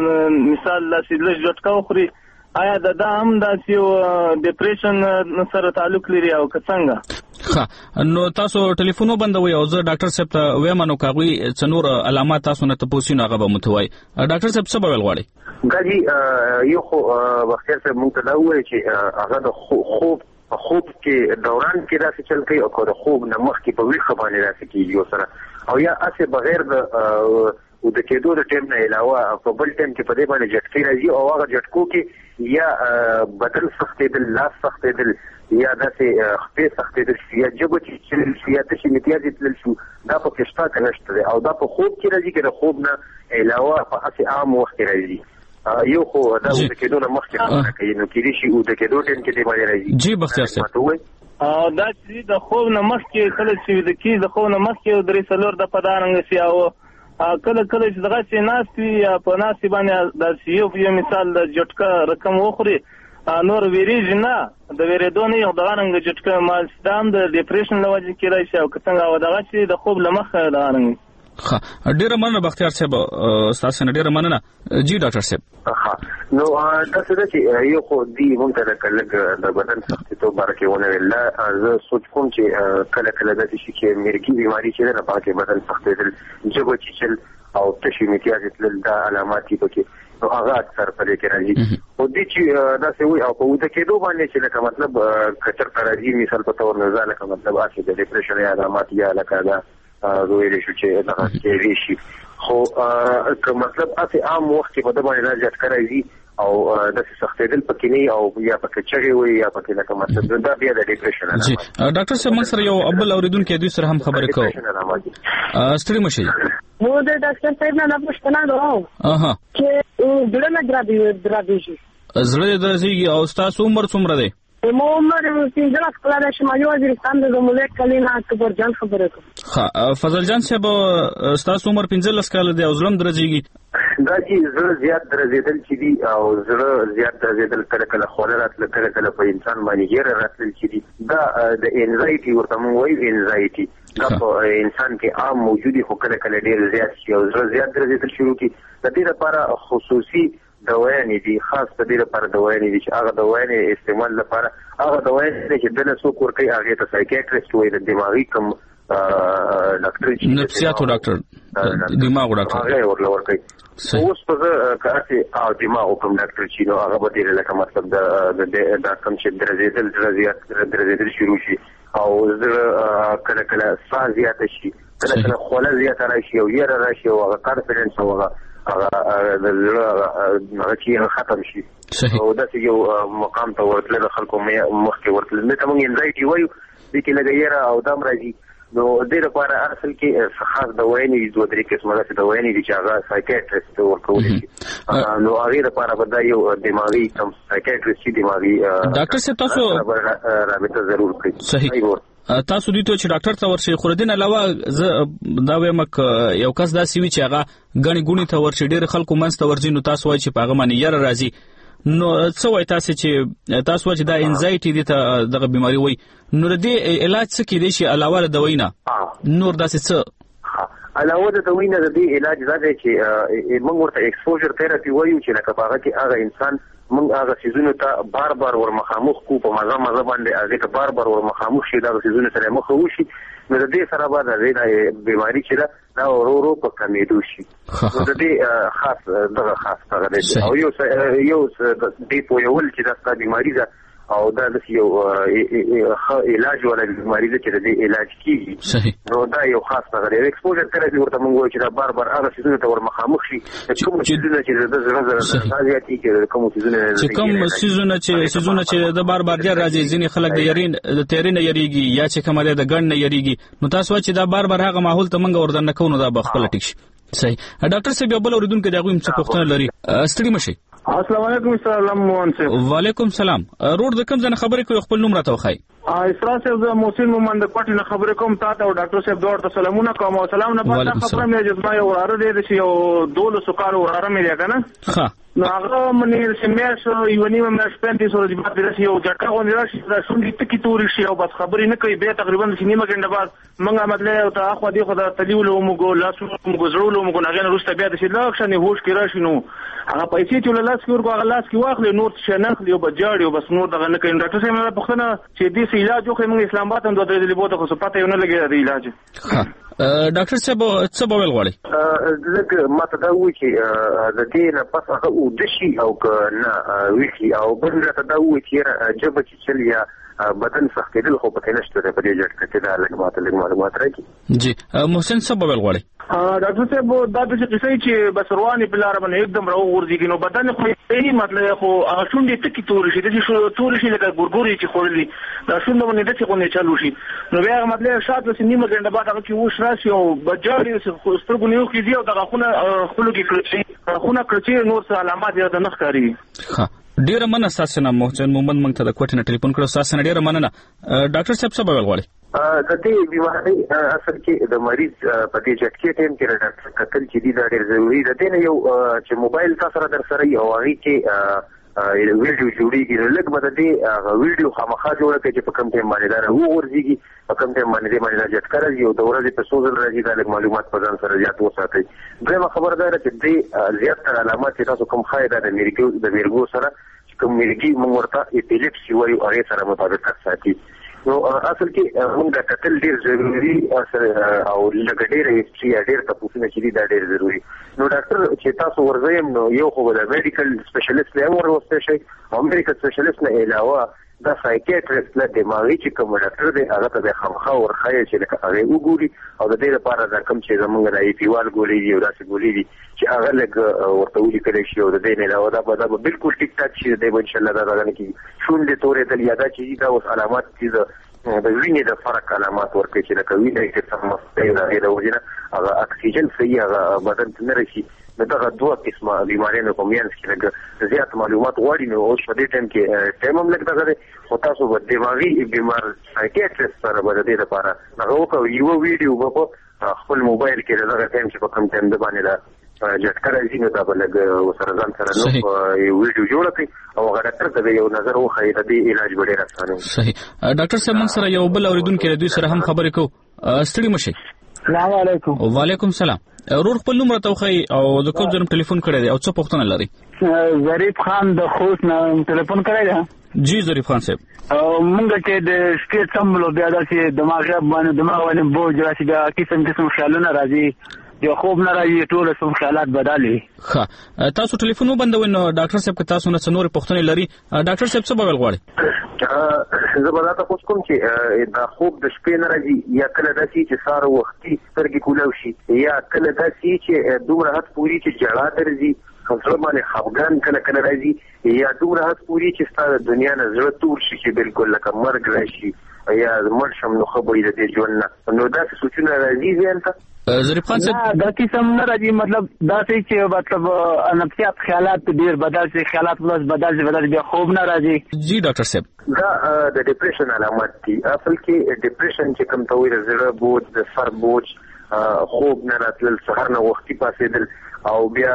مثال داسې لږ جټکه وخوري. آیا د دا هم داسې یو ډیپریشن سره تعلق لري او که څنګه؟ ښه نو تاسو ټلیفون وبندوي او زه ډاکټر صاحب ته وایم نو کاغوي څنور علامات تاسو نه تاسو نه هغه به متوي ډاکټر صاحب څه به غواړي غاجي یو خو وختیر صاحب مونږ ته دا وایي چې هغه د خوب خوب کې دوران کې راځي چل کوي او د خوب نه مخکې په ویښه باندې راځي کیږي سره او یا اسه بغیر د او د کېدو د ټیم نه علاوه په بل ټیم کې په دې باندې جټکې راځي او هغه جټکو کې یا بدن سختېدل لاس سختېدل یا داسې خپې سختېدل یا جبه چې یا تشې امتیازي تلل شو دا په کې شته که نشته او دا په خوب کې راځي که د خوب نه علاوه په هسې عام وخت کې راځي یو خو دا د کېدو نه مخکې خبره کوي نو کېدای شي او د کېدو ټیم کې دې باندې راځي جی بختیار صاحب او دا چې د خوب نه مخکې کله چې د کې د خوب نه مخکې درې څلور د پدارنګ سي او کله کله چې دغه چې ناستي یا په ناستي باندې د یو یو مثال د جټکا رقم وخوري نور ویریږي نه د ویریدو نه یو دغه رنګ جټکا مال ستام د ډیپریشن له وجې کېدای شي او که څنګه او دغه چې د خوب له مخه دغه رنګ ښه ډیره مننه بختیار صاحب تاسو نه ډیره مننه جی ډاکټر صاحب ها نو تاسو د چې یو خو دی مونږ ته کله د بدن سختي تو بارکه ونه ویلا زه سوچ کوم چې کله کله د شي کې مرګي بیماری چې نه پاکه بدن سختي دل جبو چې او تشې امتیازي تلل دا علامات دي پکې نو هغه اکثر په دې کې راځي او دې چې دا څه وي او په وده کېدو باندې چې لکه مطلب کچر تر راځي مثال په تور نه ځاله مطلب اسی د ډیپریشن یا علامات یا لکه دا رویل شو چې دا کې شي خو که مطلب اسی عام وخت کې په د باندې راځي کراځي او د سختېدل پکې نه او یا پکې چغي وي یا پکې لکه مطلب دا بیا د ډیپریشن جی ډاکټر صاحب موږ سره یو ابل اوریدونکو دوی سره هم خبرې کوو ستړي مشي مو د ډاکټر صاحب نه پوښتنه کوم اها چې زړه نه درابي درابي شي زړه درځي او تاسو عمر څومره دی مو عمر پنځه کال د شمالي وزیرستان د ملک کلینا اکبر جان خبره کوم ها فضل جان صاحب تاسو عمر پنځه کال دی او زړه درځيږي دا چې زړه زیات درځېدل چې دي او زړه زیات درځېدل کله کله خوله راتله کله کله په انسان باندې ګیره راتلل چې دي دا د انزایټي ورته موږ وایو انزایټي دا په انسان کې عام موجودي خو کله کله ډېر زیات شي او زړه زیات درځېدل شروع کړي د دې لپاره خصوصي دوايانې دي خاص په دې لپاره دوايانې دي چې هغه دوايانې استعمال لپاره هغه دوايانې چې دنه څوک ورکوي هغه ته سایکیاټریست وایي د دماغي کم ډاکټر چې نفسیاتو ډاکټر دماغ ډاکټر هغه ورل ورکوي اوس په کارته او دماغ کوم ډاکټر چې نو هغه به دې لکه مطلب د د کم چې درځېدل درځي درځېدل شروع شي او زه کله کله ساز زیات شي کله کله خوله زیات راشي او یې راشي او هغه کانفیډنس او هغه هغه د زړه چې ختم شي او دا چې یو مقام ته ورتل د خلکو مخکې ورتل نه کوم انزایټي وایو د کې لګیره او دم راځي نو د لپاره اصل کې خاص دوايانې دي دوه درې قسمه د دوايانې دي چې هغه سایکیاټریست ورکول شي نو هغه لپاره به یو دماغي کم سایکیاټریست دماغي ډاکټر صاحب تاسو رابطه ضرور کړئ صحیح تاسو دوی ته چې ډاکټر ته ورشي خو دین علاوه زه دا وایم یو کس دا سوي چې هغه غني ګونی ته ورشي ډېر خلکو منځ ته ورځي نو تاسو وایي چې پاغه باندې یاره راځي نو څه وایي تاسو چې تاسو چې دا انزایټي دي ته دغه بیماری وایي نو د علاج څه کې دي چې علاوه د دوی نه نور داسې څه علاوه د دوی نه د دې علاج دا دی چې موږ ورته ایکسپوژر تھراپي وایو چې لکه هغه کې هغه انسان موږ هغه سيزونو ته بار بار ور مخامخ کو په مزه مزه باندې هغه ته بار بار ور مخامخ شي دا سيزونو سره مخ وشي نو د دې سره به د دې بیماری چې دا ورو ورو په کمیدو شي نو د دې خاص دغه خاص هغه دی او یو یو د دې په یو ول چې دا بیماری ده او دا د یو علاج ولا بیماری ده چې د دې علاج کیږي نو دا یو خاص هغه دی ایکسپوژر تھراپي ورته موږ وایو چې دا بار بار هغه سيزونو ته ور مخامخ شي کوم سيزونه چې د زړه زړه راځي چې کوم سيزونه چې کوم سيزونه چې سيزونه چې د بار بار ډیر راځي ځینې خلک د یارین د تیرین یریږي یا چې کومه د ګڼ نه یریږي نو تاسو چې دا بار بار هغه ماحول ته منګ وردن نه کوو دا بخپل ټیک شي صحیح ډاکټر صاحب بل اوریدونکو دغه هم څه پوښتنه لري ستړي مشي السلام علیکم سلام مون صاحب وعلیکم سلام روډ د کوم ځنه خبرې کوي خپل نوم راته وخای اسراء صاحب زه محسن مومند کوټ نه خبرې کوم تاسو او ډاکټر صاحب دوه ته سلامونه کوم او سلام نه پاتہ خبره مې جذبه یو وراره دې چې یو دولس کال وراره مې دی کنه ها نو هغه منې سیمیاس یو نیمه میاشت پنځه ورځې بعد درس یو جټه غونډه راشي دا شونډې تکي توري شي او بس خبرې نه کوي بیا تقریبا نیمه غنډه بعد موږ مطلب ته اخو دی خو دا تلیول موږ لاسو موږ زړول موږ نه غن روسته بیا د شي لاکشن هوش کې راشي نو هغه پیسې چې لاس کې ورغه لاس کې واخلې نور څه نه خلی او بجاړي او بس نور دغه نه کوي ډاکټر صاحب مې پوښتنه چې دې سې علاج وکړي موږ اسلام آباد هم دوه درې دی بوته خو پته یې نه لګي د علاج. ډاکټر صاحب څه به ویل غواړي؟ لکه ماته دا وایي چې د دې نه پس هغه اوده شي او که نه ویښي او بل راته دا وایي چې ژبه چې چل یا بدن سختېدل خو پکې نشته په دې جټ کې دا لږ ماته لږ معلومات راکړي. جی محسن څه به ویل غواړي؟ ډاکټر صاحب دا د قصې چې بس رواني په لار باندې एकदम راو ورځي نو بدن خو یې مطلب خو هغه شونډې تکي توري شي د شي توري شي لکه ګورګوري چې خورلي دا شونډه باندې د څه کو نه چالو شي نو بیا مطلب شاته سي نیمه غنډه بعد هغه کې وښ راشي او بجاړي خو سترګو نیو کې دی او دا خونه خلو کې کړی خونه کړی نور څه علامات یې د نخ کاری. ها ډیره مننه تاسو نه محسن محمد مونږ ته د کوټې نه ټلیفون کړو تاسو نه ډیره مننه. ډاکټر صاحب څه به ویل غواړي؟ د دې بیمارۍ اصل کې د مریض په دې جټ کې ټیم کې ډاکټر کتل چې دی دا ډېر ضروري ده. دې نه یو چې موبایل تاسو سره در سره یو هغه کې ویډیو جوړیږي لکه به دې ویډیو خامخا جوړه کړي چې په کوم ټیم باندې دا ورځيږي په کوم ټیم باندې باندې دا جټ کړی یو د ورځې په سوزل راځي دا لږ معلومات په ځان سره زیات وساتئ. دویمه خبره دا ده چې دې زیات علامات چې تاسو کوم خایدا د میرګو د میرګو سره کوم میرګي موږ ورته اپیلیپسي وایو هغه سره مطابقت ساتي. نو اصل کې موږ د کتل ډیر ضروري او لږ ډیر هیستري ډیر تاسو نه چې دا ډیر ضروري. نو ډاکټر چې تاسو ورځئ نو یو خو د میډیکل سپیشلیست له ورسته شي او میډیکل سپیشلیست نه علاوه دا سایکیاټریست له دماغي چې کوم ډاکټر دی هغه ته د خامخا ورخایي چې لکه هغه وګوري او د دې لپاره دا کوم چې زمونږ د ای پی وال ګولې دي او داسې ګولې دي چې هغه لږ ورته ولیکلی شي او د دې نه علاوه دا به دا بالکل ټیک ټاک شي دی به انشاءالله دا دغه نه کېږي. شونډې تورېدل یا دا چې دا اوس علامات چې د وینې د فرق علامات ورکوي چې لکه وینه چې سم مستوي د هغې د وجې نه هغه اکسیجن صحیح هغه بدن ته نه رسي نو دغه دوه قسمه بیماریانو په منځ کې لږ زیات معلومات غواړي. نو اوس په دې ټایم کې ټایم هم لږ دغه دی خو تاسو به دماغي بیمار سایکیاټریست سره به د دې لپاره هغه وکړو یوه ویډیو به په خپل موبایل کې دغه ټایم چې په کوم ټایم د باندې ده جټکه راځي نو دا به لږ ورسره ځان سره نو ویډیو جوړه کړي او هغه ډاکټر ته یو نظر وښایي د دې علاج به ډېر اسانه وي. صحیح. ډاکټر صاحب موږ سره یو بل اورېدونکی دی دوی سره هم خبرې کوو. ستړي مه شئ. السلام علیکم. وعلیکم السلام. ورور خپل نوم راته وښایي او د کوم ځای نه ټلیفون کړی دی او څه پوښتنه لري؟ ظریف خان د خوست نه ټلیفون کړی دی. جی ظریف خان صاحب. مونږ چې د سټیټ سمبلو بیا داسې دماغ باندې دماغ باندې بوج راشي بیا قسم قسم خیالونه راځي یو خوب نه راځي ټول سم خیالات بدلي. ښه تاسو ټلیفون وبندوئ نو ډاکټر صاحب که تاسو نه څه نورې پوښتنې لري ډاکټر صاحب څه به ویل غواړي؟ زه به دا تاسو کوم چې دا خوب د شپې نه راځي یا کله داسې چې سهار وختي سترګې کولاو شي یا کله داسې چې دومره حد پورې چې ژړا درځي زړه باندې خفګان کله کله راځي یا دومره حد پورې چې ستا د دنیا نه زړه تور شي چې بالکل لکه مرګ راشي یا مړ شم نو ښه به وي د دې ژوند نه نو داسې سوچونه راځي ذهن ته؟ ظریف خان صاحب دا قسم نه راځي مطلب داسې چې مطلب نفسیات خیالات ډېر بدل شي خیالات پلس بدل شي بدل بیا خوب نه راځي. جی ډاکټر صاحب دا د ډیپریشن علامات دي. اصل کې ډیپریشن چې کوم ته وایي د زړه بوج د سر بوج خوب نه راتلل سهار نه وختي پاڅېدل او بیا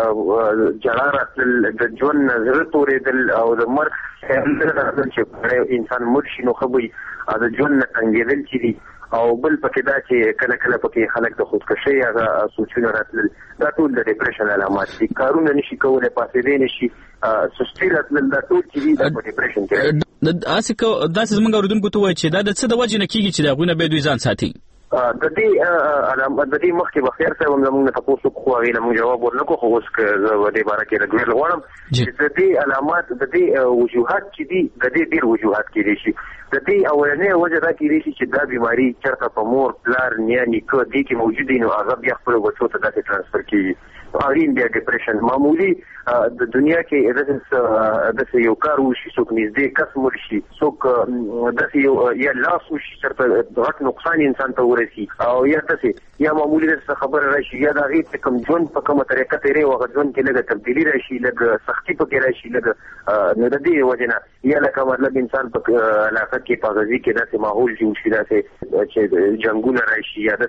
جړا راتلل د ژوند نه زړه تورېدل او د مرګ خیال راتلل چې انسان مړ شي نو ښه به وي او د ژوند نه تنګېدل چې دي او بل پکې دا چې کله کله پکې خلک د خودکشي هغه سوچونه راتلل دا ټول د ډیپریشن علامات دي. کارونه نشي کولی پاڅېدی نشي سستي راتلل دا ټول چې دي دا په ډیپریشن کې راځي. داسې زموږ اورېدونکو ته ووایي چې دا د څه د وجې نه کېږي چې د هغوی نه باید دوی ځان ساتي؟ د دې علامات د دې مخکې به خیر صاحب هم زموږ نه تپوس وکړو خو هغې نه موږ جواب ورنکړو خو اوس که زه په دې باره کې لږ ویل غواړم چې د دې علامات د دې وجوهات چې دي د دې ډېر وجوهات کېدی شي. د دې اولنۍ وجه دا کېدی شي چې دا بیماري چېرته په مور پلار نیا نیکه دې کې موجود وي نو هغه بیا خپلو بچو ته داسې ټرانسفر کېږي اړین بیا ډیپریشن معمولی د دنیا کې داسې یو کار وشي څوک نږدې کس مړ شي څوک داسې یو یا لاس وشي چېرته غټ نقصان انسان ته ورسي او یا داسې یا معمولی داسې خبره راشي یا د هغې چې کوم ژوند په کومه طریقه تېرې و هغه ژوند کې لږه تبدیلي راشي لږ سختي پکې راشي لږ نو د دې وجې نه یا لکه مطلب انسان په علاقه کې په غزي کې داسې ماحول جوړ شي داسې چې جنګونه راشي یا داسې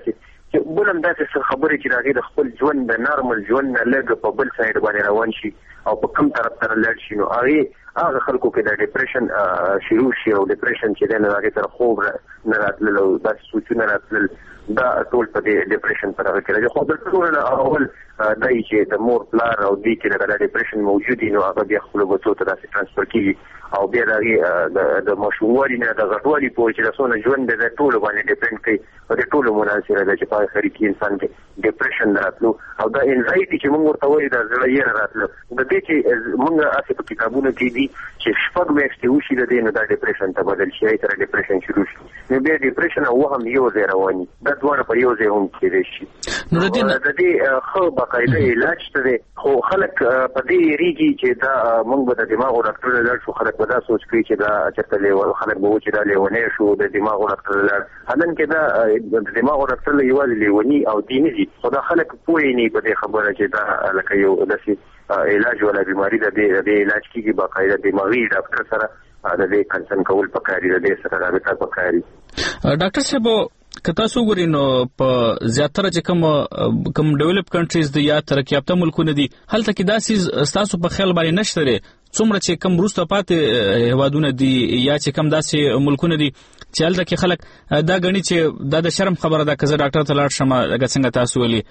چې بلم داسې څه خبرې چې هغې د خپل ژوند د نارمل ژوند نه لږ په بل سایډ باندې روان شي او په کوم طرف سره لاړ شي، نو هغې هغه خلکو کې د ډپریشن شروع شي او ډپریشن چې دی نو هغې سره خوب نه راتلل او داسې سوچونه راتلل، دا ټول په دې ډپریشن پر هغه کې راځي. خو د ټولو نه اول دا چې د مور پلار او دوی کې دغه ډپریشن موجود وي نو هغه بیا خپلو بچو ته داسې ټرانسفر کېږي او بیا د هغې د ماشوموالي نه د غټوالي پورې چې د څونه ژوند دی د ټولو باندې ډیپینډ کوي او د ټولو منحصره ده چې په هغه سړي کې انسان کې ډپریشن راتلو او دا انزایټي چې موږ ورته وایو د زړه یېره راتلو د دې چې موږ هسې په کتابونو کې دي چې شپږ میاشتې وشي د دې نو دا ډپریشن ته بدل شي، هغې سره ډپریشن شروع شي، نو بیا ډپریشن او وهم یو ځای رواني، دا دواړه په یو ځای هم کېدی شي. نو د دې ښه باقاعده علاج ته دی، خو خلک په دې یېرېږي چې دا موږ به د دماغو ډاکټر ته لاړ شو، خلک به دا سوچ کوي چې دا چېرته لیو خلک به و چې دا لیونی شو د دماغو ډاکټر ته لاړ، حالانکې دا د دماغو ډاکټر له یوازې لیوني او دي نه دي، خو دا خلک پوه نه په دې خبره چې دا لکه یو داسې علاج والا بیماري ده، د دې علاج کېږي باقاعده دماغي ډاکټر سره د دې کنسن کول پکار دي، د دې سره رابطه پکار دي. ډاکټر صاحب که تاسو وګورئ نو په زیاتره چې کوم کوم ډیولپ کنټریز دي یا ترقي یافته ملکونه دي هلته کې داسې ستاسو په خیال باندې نشته دی څومره چې کوم وروسته پاتې هیوادونه دي یا چې کوم داسې ملکونه دي چې هلته کې خلک دا ګڼي چې دا د شرم خبره ده که زه ډاکټر ته لاړ شم لکه څنګه تاسو ویلي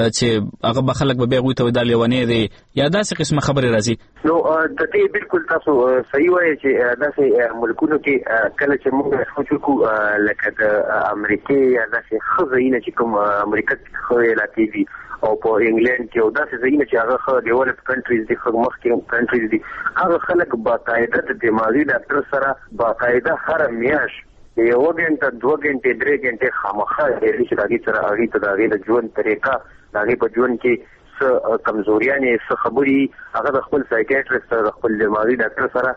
چې هغه به خلک به بیا هغوی ته دا لیونی دی یا داسې قسمه خبرې راځي. نو د دې بالکل تاسو صحیح وایئ چې داسې ملکونو کې کله چې موږ سوچ وکړو لکه د امریکې یا داسې ښه ځایونه چې کوم امریکا کې ښه علاقې دي او په انګلینډ کې او داسې ځایونه چې هغه ښه ډیولپ کنټریز دي ښه مخکې کنټریز دي هغه خلک باقاعده د دماغي ډاکټر سره باقاعده هره میاشت یو غنټه دوه غنټې درې غنټې خامخا لري چې هغې سره هغې ته د هغې د ژوند طریقه د هغې په ژوند کې څه کمزوریانې څه خبرې هغه د خپل سایکیاټریسټ سره د خپل دماغي ډاکټر سره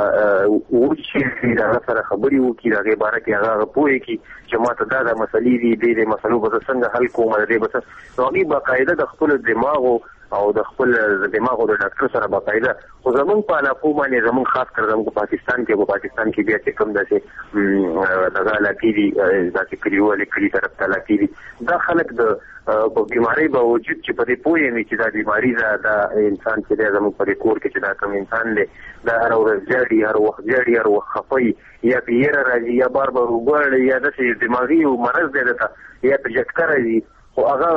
وچې د هغه سره خبرې وکړي د هغې باره کې هغه هغه پوه کړي چې ما ته دا دا مسلې دي دې دې مسلو به زه څنګه حل کوم د دې به څه نو هغې باقاعده د خپلو دماغو او د خپل دماغو د ډاکټر سره باقاعده خو زمونږ په علاقو باندې زمونږ خاص کر زمونږ په پاکستان کې په پاکستان کې بیا چې کوم داسې دغه علاقې دي داسې کلیوالي کلي طرف ته علاقې دي دا خلک د په بیمارۍ باوجود چې په دې پوه یم چې دا بیماري ده دا انسان چې دی زمونږ په دې کور کې چې دا کوم انسان دی دا هره ورځ ژاړي هر وخت ژاړي هر وخت خفه یا په یېره راځي یا بار بار وګواړي یا داسې دماغي یو مرض دی دته یا په جټکه راځي خو هغه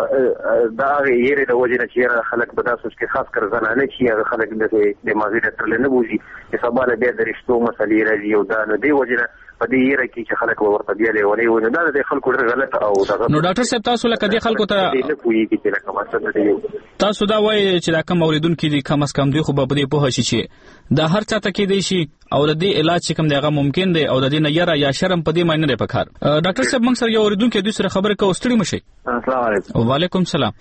د هغې یېرې د وجې نه چې یاره خلک به دا سوچ کې خاص کر زنانه چې هغه خلک داسې دماغي ډاکټر له نه بوځي چې سبا له بیا د رشتو مسلې راځي او دا نو دې وجې نه په دې یېره کې چې خلک به ورته بیا لیونی وي نو دا د خلکو ډېر غلط او دغه نو ډاکټر صاحب تاسو لکه دې خلکو ته نه پوهېږي چې لکه مقصد دی تاسو دا وایئ چې دا کوم اورېدونکي دي کم از کم دوی خو به په دې پوهه شي چې دا هر چا ته کېدی شي او د دې علاج چې کوم دی هغه ممکن دی او د دې نه یره یا شرم په دې معنی نه دی پکار. ډاکټر صاحب موږ سره یو اورېدونکی دوی سره خبرې کوو ستړي مه شئ. السلام علیکم. وعلیکم السلام.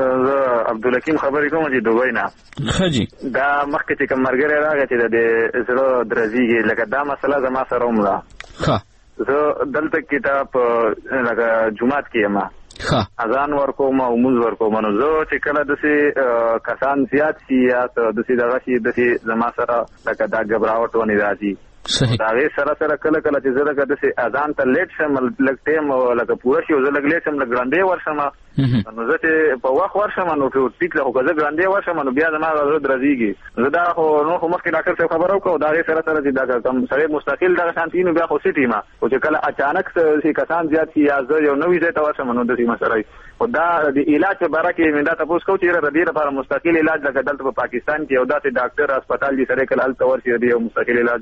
زه عبدالحکیم خبرې کوم چې دوبۍ نه. ښه جي. دا مخکې چې کوم ملګری راغی چې د دې زړه درزېږي لکه دا مسله زما سره هم ده. ښه. زه دلته کې ته په لکه جومات کې یم اذان ورکوم او مونځ ورکوم نو زه چې کله داسې کسان زیات شي یا داسې دغه شي داسې زما سره لکه دا ګبراوټ ونې راځي د هغې سره سره کله کله چې زه لکه داسې اذان ته لیټ شم لږ ټایم لکه پوره شي او زه لږ لیټ شم لږ ګړندې ورشم نو زه چې په وخت ورشم نو ټیک ده خو که زه ګړندې ورشم نو بیا زما زړه درزېږي زه دا خو نو خو مخکې ډاکټر صاحب خبره وکړو د هغې سره سره چې دا کوم سړی مستقل دغه شانتي نو بیا خو سټ یم خو چې کله اچانک کسان زیات شي یا زه یو نوي ځای ته ورشم نو داسې مسله وي خو دا د علاج په باره کې مې دا تپوس کوو چې د دې لپاره مستقل علاج لکه دلته په پاکستان کې یو داسې ډاکټر هسپتال دي سړی کله هلته ورشي د یو مستقل علاج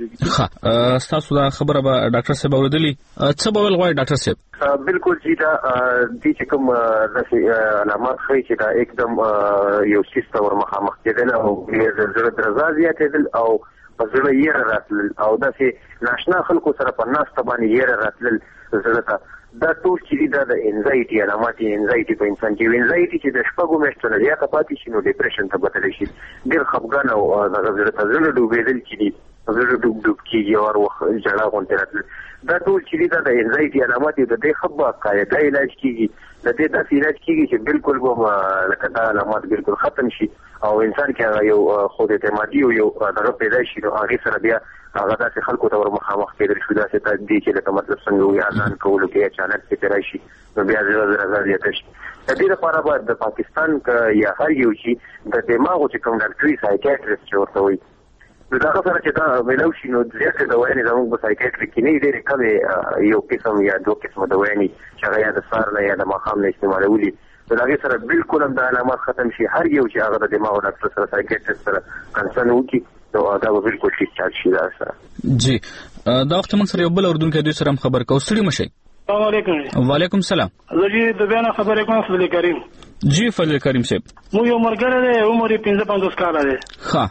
ښه ستاسو دا خبره به ډاکټر صاحب اورېدلي څه به ویل غواړي ډاکټر صاحب؟ بالکل چې دا دې چې کوم داسې علامات ښایي چې دا एकदम یو څیز ته ور مخامخ کېدل او د زړه درزا زیاتېدل او په زړه یېره راتلل او داسې ناشنا خلکو سره په ناسته باندې یېره راتلل زړه ته دا ټول چې دي دا د انزایټي علامات انزایټي په انسان کې انزایټي چې د شپږو میاشتو نه زیاته پاتې شي نو ډپریشن ته بدلی شي ډېر خفګان او دغه زړه ته زړه ډوبېدل چې دي زړه ډوب ډوب کېږي او هر وخت ژړا غوندې راتلل دا ټول چې دا د انزایټي علامات دي د دې خبره قاعده علاج کیږي د دې د علاج کیږي چې بالکل به لکه دا علامات بالکل ختم شي او انسان کې یو خود اعتمادي او یو دغه پیدا شي نو هغه سره بیا هغه داسې خلکو ته ورمخامخ کېدل شو داسې ته دي چې لکه مطلب څنګه وي اذان کولو کې اچانک کې راشي نو بیا زړه زړه زیات شي د دې لپاره به د پاکستان یا هر یو چې د دماغو چې کوم ډاکټري سایکیاټریست ورته وي نو دا سره چې دا ملو شي نو ځکه دا وایي زموږ په سایکیاټري کې نه ډېرې کمې یو قسم یا دوه قسمه دوايانې چې هغه یا د سهار نه یا د ماښام نه استعمالولي نو د هغې سره بالکل هم د علامات ختم شي هر یو چې هغه د دماغو ډاکټر سره سایکیاټریست سره کنسرن وکړي نو دا به بالکل ډیسچارج شي دا سره جی دا وخت موږ سره یو بل اردوونکی دوی سره هم خبر کوو ستړي مه شئ. السلام علیکم. وعلیکم السلام. زه چې د بیان خبرې کوم فضل کریم. جی فضل کریم صاحب. مو یو مرګره دی عمر یې پنځه پنځوس کاله دی. ښه.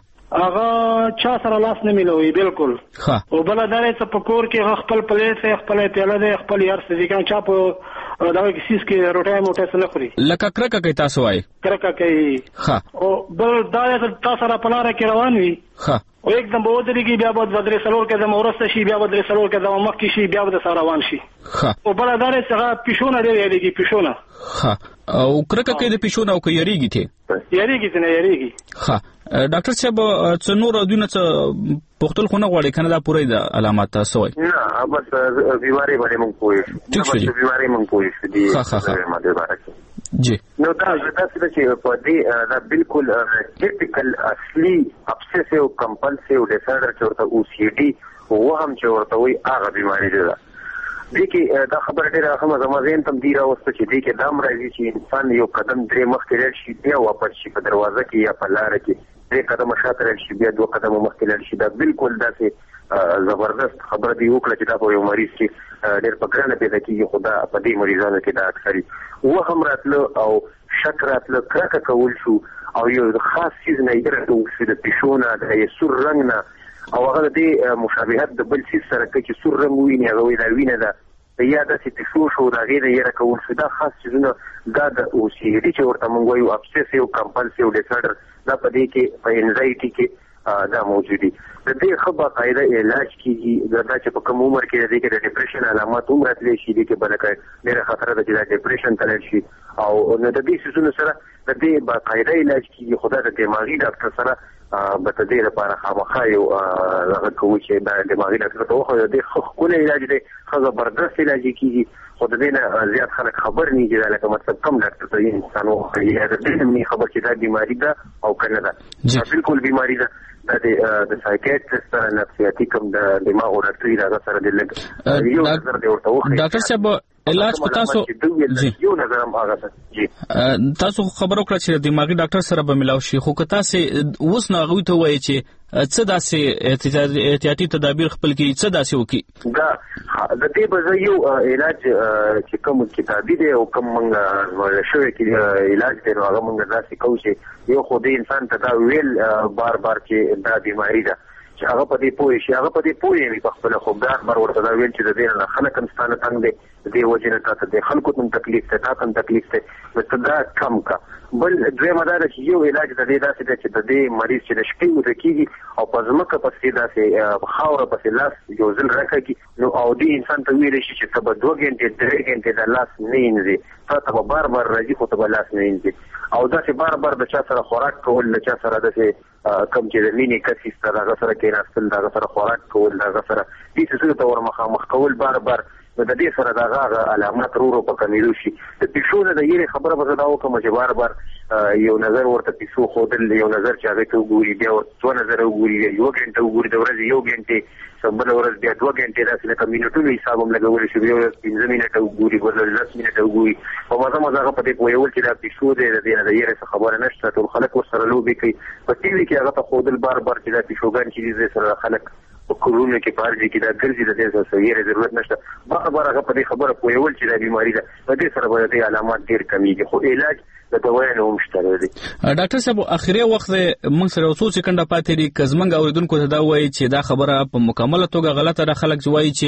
هغه چا سره لاس نه ملوي بالکل. ښه. او بل دا چې په کور کې خپل پلیټ خپل پیاله دی خپل یار څه ځکه چا په دا کې سیس کې روټه موټه سره خوري. لکه کرکه کوي تاسو وایي. کرکه کوي. ښه. او بل دا چې تاسو سره په لار کې روان وي. ښه. او एकदम به ودرېږي بیا به درې څلور قدم ورسته شي بیا به درې څلور قدم مخکې شي بیا به د سره روان شي. ښه. او بل دا چې هغه پیشونه ډېر یریږي پیشونه. ښه. او کرکه کوي د پیشونه او کوي یریږي ته. یریږي ته نه یریږي. ښه. ډاکټر صاحب څه نور دونه څه پختل خو نه غواړي کنه دا پوره د علامات سوي. نه بس بیماری باندې مونږ پوهیږو. ټیک شو. بیماری مونږ پوهیږو دي. ښه ښه ښه. جی نو دا دا چې په دې دا بالکل ټیپیکل اصلي ابسیسیو کمپلسیو ډیسارډر چې ورته او سی ډي او هم چې ورته وي هغه بیماری ده. دې کې دا خبره ډېره هم زموږ تم دی راوسته چې دې کې دا مرضی چې انسان یو قدم درې مخکې لاړ شي بیا واپس شي په دروازه کې یا په لار کې درې قدم شاته لاړ شي بیا دوه قدم مخکې لاړ شي دا بالکل داسې زبردست خبره دی وکړه چې دا په یو مریض کې ډېر په ګرانه پیدا کېږي خو دا په دې مریضانو کې دا اکثري و هم راتله او شک راتله کرکه کول شو او یو خاص چیز نه یې راته د پیشو نه د یې سور رنګ نه او هغه د مشابهت د بل څیز سره کوي چې سور رنګ ویني هغه وایي دا وینه ده یا داسې پیشو شو د هغې نه یې راکول شو دا خاص چیزونه دا د او سی ډي چې ورته موږ وایو ابسیسیو کمپلسیو ډیسارډر دا په دې کې په انزایټي کې دا موجود دي. د دې ښه باقاعده علاج کېږي دا چې په کوم عمر کې د دې کې د ډپریشن علامات هم راتلی شي دې کې بلکې ډېره خطره ده چې دا ډپریشن ته لاړ شي او نو د دې څیزونو سره د دې باقاعده علاج کېږي خو دا د دماغي ډاکټر سره به د دې لپاره خامخا یو هغه کوي چې دا دماغي ډاکټر ته وښایو د دې ښه ښکلی علاج دی ښه زبردست علاج کېږي خو د دې نه زیات خلک خبر نه دي لکه مطلب کم ډاکټر ته انسان وښایي د دې نه خبر چې دا بیماري ده او که نه ده بالکل بیماري ده دا د سایکیاټریست سره نفسیاتي کوم د دماغ ډاکټري دا سره د لګ یو نظر دی ورته وښایي ډاکټر صاحب علاج په تاسو جی یو نظر هم هغه جی تاسو خبرو کړه چې دماغي ډاکټر سره به ملاو شي خو که تاسو اوس نه غوي ته وایي چې څه داسې احتیاطي تدابیر خپل کې څه داسې وکړي دا د دې به یو علاج چې کوم کتابي دی او کوم موږ شوی کې علاج دی نو هغه موږ داسې کوو چې یو خو د انسان ته دا ویل بار بار چې دا بیماری ده چې هغه په دې پوه شي هغه په دې پوه وي په خپل خو بار بار ورته دا ویل چې د دې نه خلک هم ستانه تنګ دی د دې وجه نه تاسو د خلکو ته تکلیف ته تاسو تکلیف ته نو دا کم کا بل دویمه دا چې یو علاج د دې داسې دی چې د دې مریض چې د شپې وته کېږي او په ځمکه پسې داسې خاوره پسې لاس یو ځل راکړي نو او دې انسان ته ویلی شي چې ته به دوه ګنټې درې ګنټې د لاس نه وینځې تا ته به بار بار راځي خو ته به لاس نه وینځې او داسې بار بار د چا سره خوراک کول د چا سره داسې کم چې د مینې کسي سره هغه سره کېناستل د هغه سره خوراک کول د هغه سره دې څیزونو ته ورمخامخ کول بار بار نو د دې سره د هغه علامات ورو ورو په کمېدو شي د پیشو نه د یېرې خبره به زه دا وکړم چې بار بار یو نظر ورته پیسو ښودل یو نظر چې هغې ته وګوري بیا ورته دوه نظره وګوري بیا یوه ګنټه وګوري د ورځې یو ګنټې بله ورځ بیا دوه ګنټې داسې لکه منټونو حساب هم لګولی شي بیا ورځ پنځه منټه وګوري بل ورځ لس منټه وګوري په مزه مزه هغه په دې پوهېول چې دا پیشو دی د دې نه د یېرې څه خبره نشته ټول خلک ورسره لوبې کوي په ټي وي کې هغه ته ښودل بار بار چې دا پیشوګان چې دي سره خلک په کورونو کې په هر ځای کې دا ګرځي د دې څه یېرې ضرورت نشته بار بار هغه په دې خبره پوهېول چې دا بیماري ده په دې سره به د دې علامات ډېر کمېږي خو علاج د دوايانو هم شته دی. ډاکټر صاحب اخري وخت موږ سره څو سکندې پاتې دي که زموږ اورېدونکو ته دا وایي چې دا خبره په مکمله توګه غلطه ده خلک وایي چې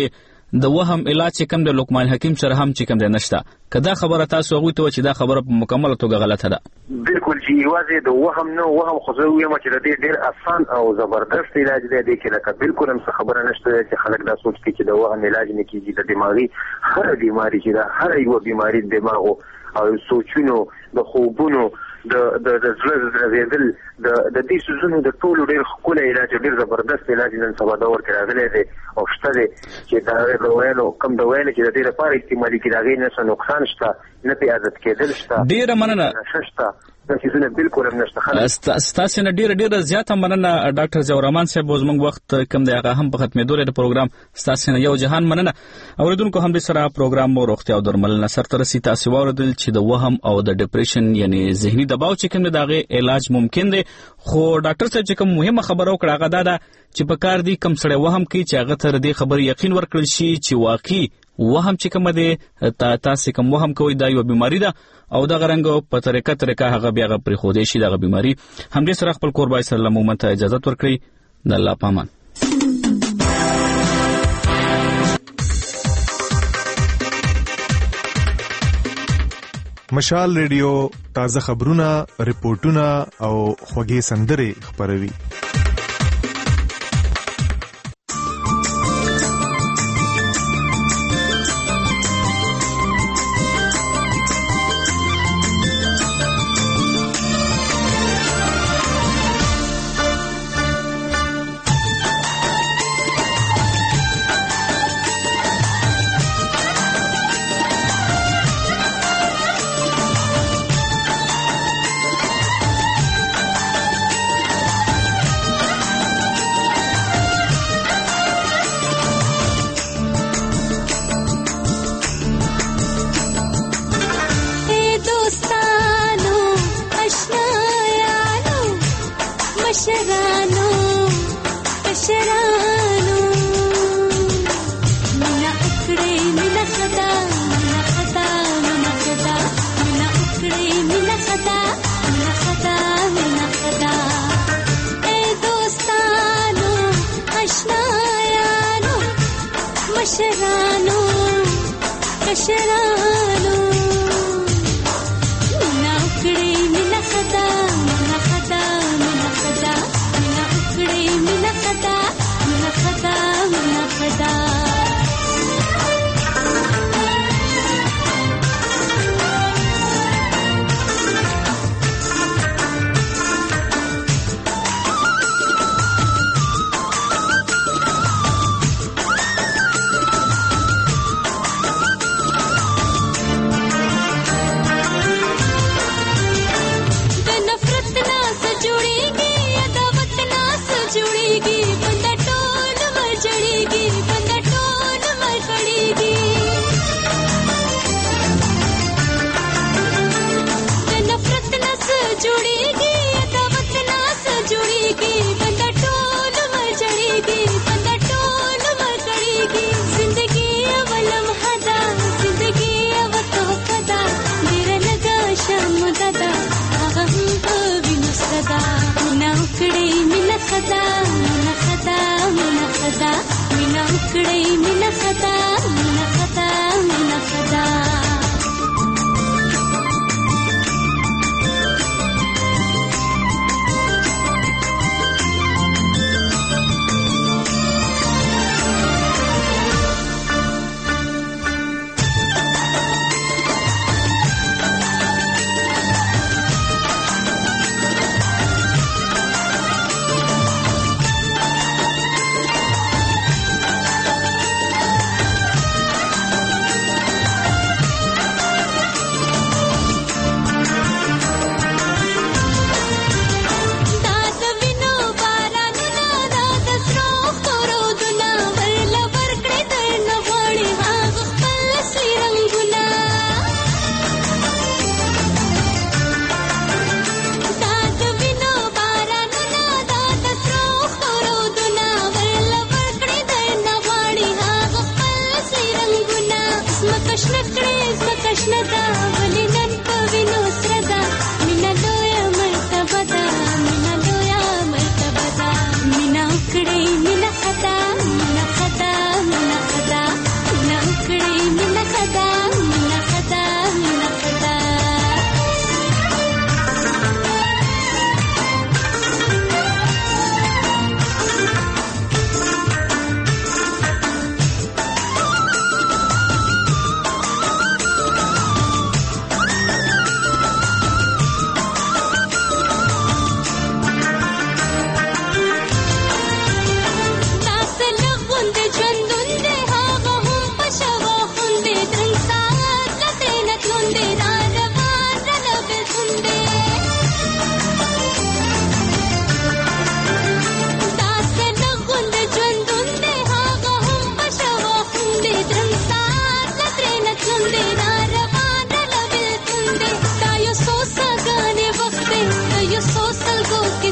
د وهم علاج چې کوم د لقمان حکیم سره هم چې کوم د نشته کدا خبره تاسو هغه ته چې دا خبره په مکمله توګه غلطه ده بالکل چې یوازې د وهم نه وهم خو زه وایم چې د دې ډېر آسان او زبردست علاج دی د کې لکه بالکل هم څه خبره نشته چې خلک دا سوچ کوي چې د وهم علاج نه کیږي د دماغي هر بیماری چې دا هر یو بیماری د دماغ او سوچونو د خوبونو د د د زړه درېدل د د دې سوزونو د ټولو ډېر ښکلی علاج ډېر زبردست علاج نن سبا دور کې راغلی دی او شته دی چې دا د ویلو کم د ویلو چې د دې لپاره استعمالي کړي د هغې نه څه نقصان شته نه پرې عادت کېدل شته ډېره مننه نشه شته دا چیزونه بالکل هم نشته ستاسو نه ډېره ډېره زیاته مننه ډاکټر ضیاء الرحمن صاحب زموږ وخت کم دی هغه هم په ختمېدو لري د پروګرام ستاسو نه یو جهان مننه اوریدونکو هم د سره پروګرام مو روغتیا او درملنه سره رسي تاسو واردل چې د وهم او د ډیپریشن یعنی ذهني دباو چې کوم دغه علاج ممکن دی خو ډاکټر صاحب چې کوم مهمه خبره وکړه هغه دا ده چې په کار دی کم سړی وهم کوي چې هغه تر دې خبر یقین ورکړل شي چې واقعي وهم چې کوم دی تا تاسو کوم وهم کوي دا یو بیماری ده او دا غرنګ په طریقه طریقه هغه بیا غو پرې خو دې شي دا بیماری هم دې سره خپل قربای سره لمومن ته اجازه ورکړي د الله پامان مشال ریډیو تازه خبرونه ریپورتونه او خوږې سندرې خبروي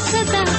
صدا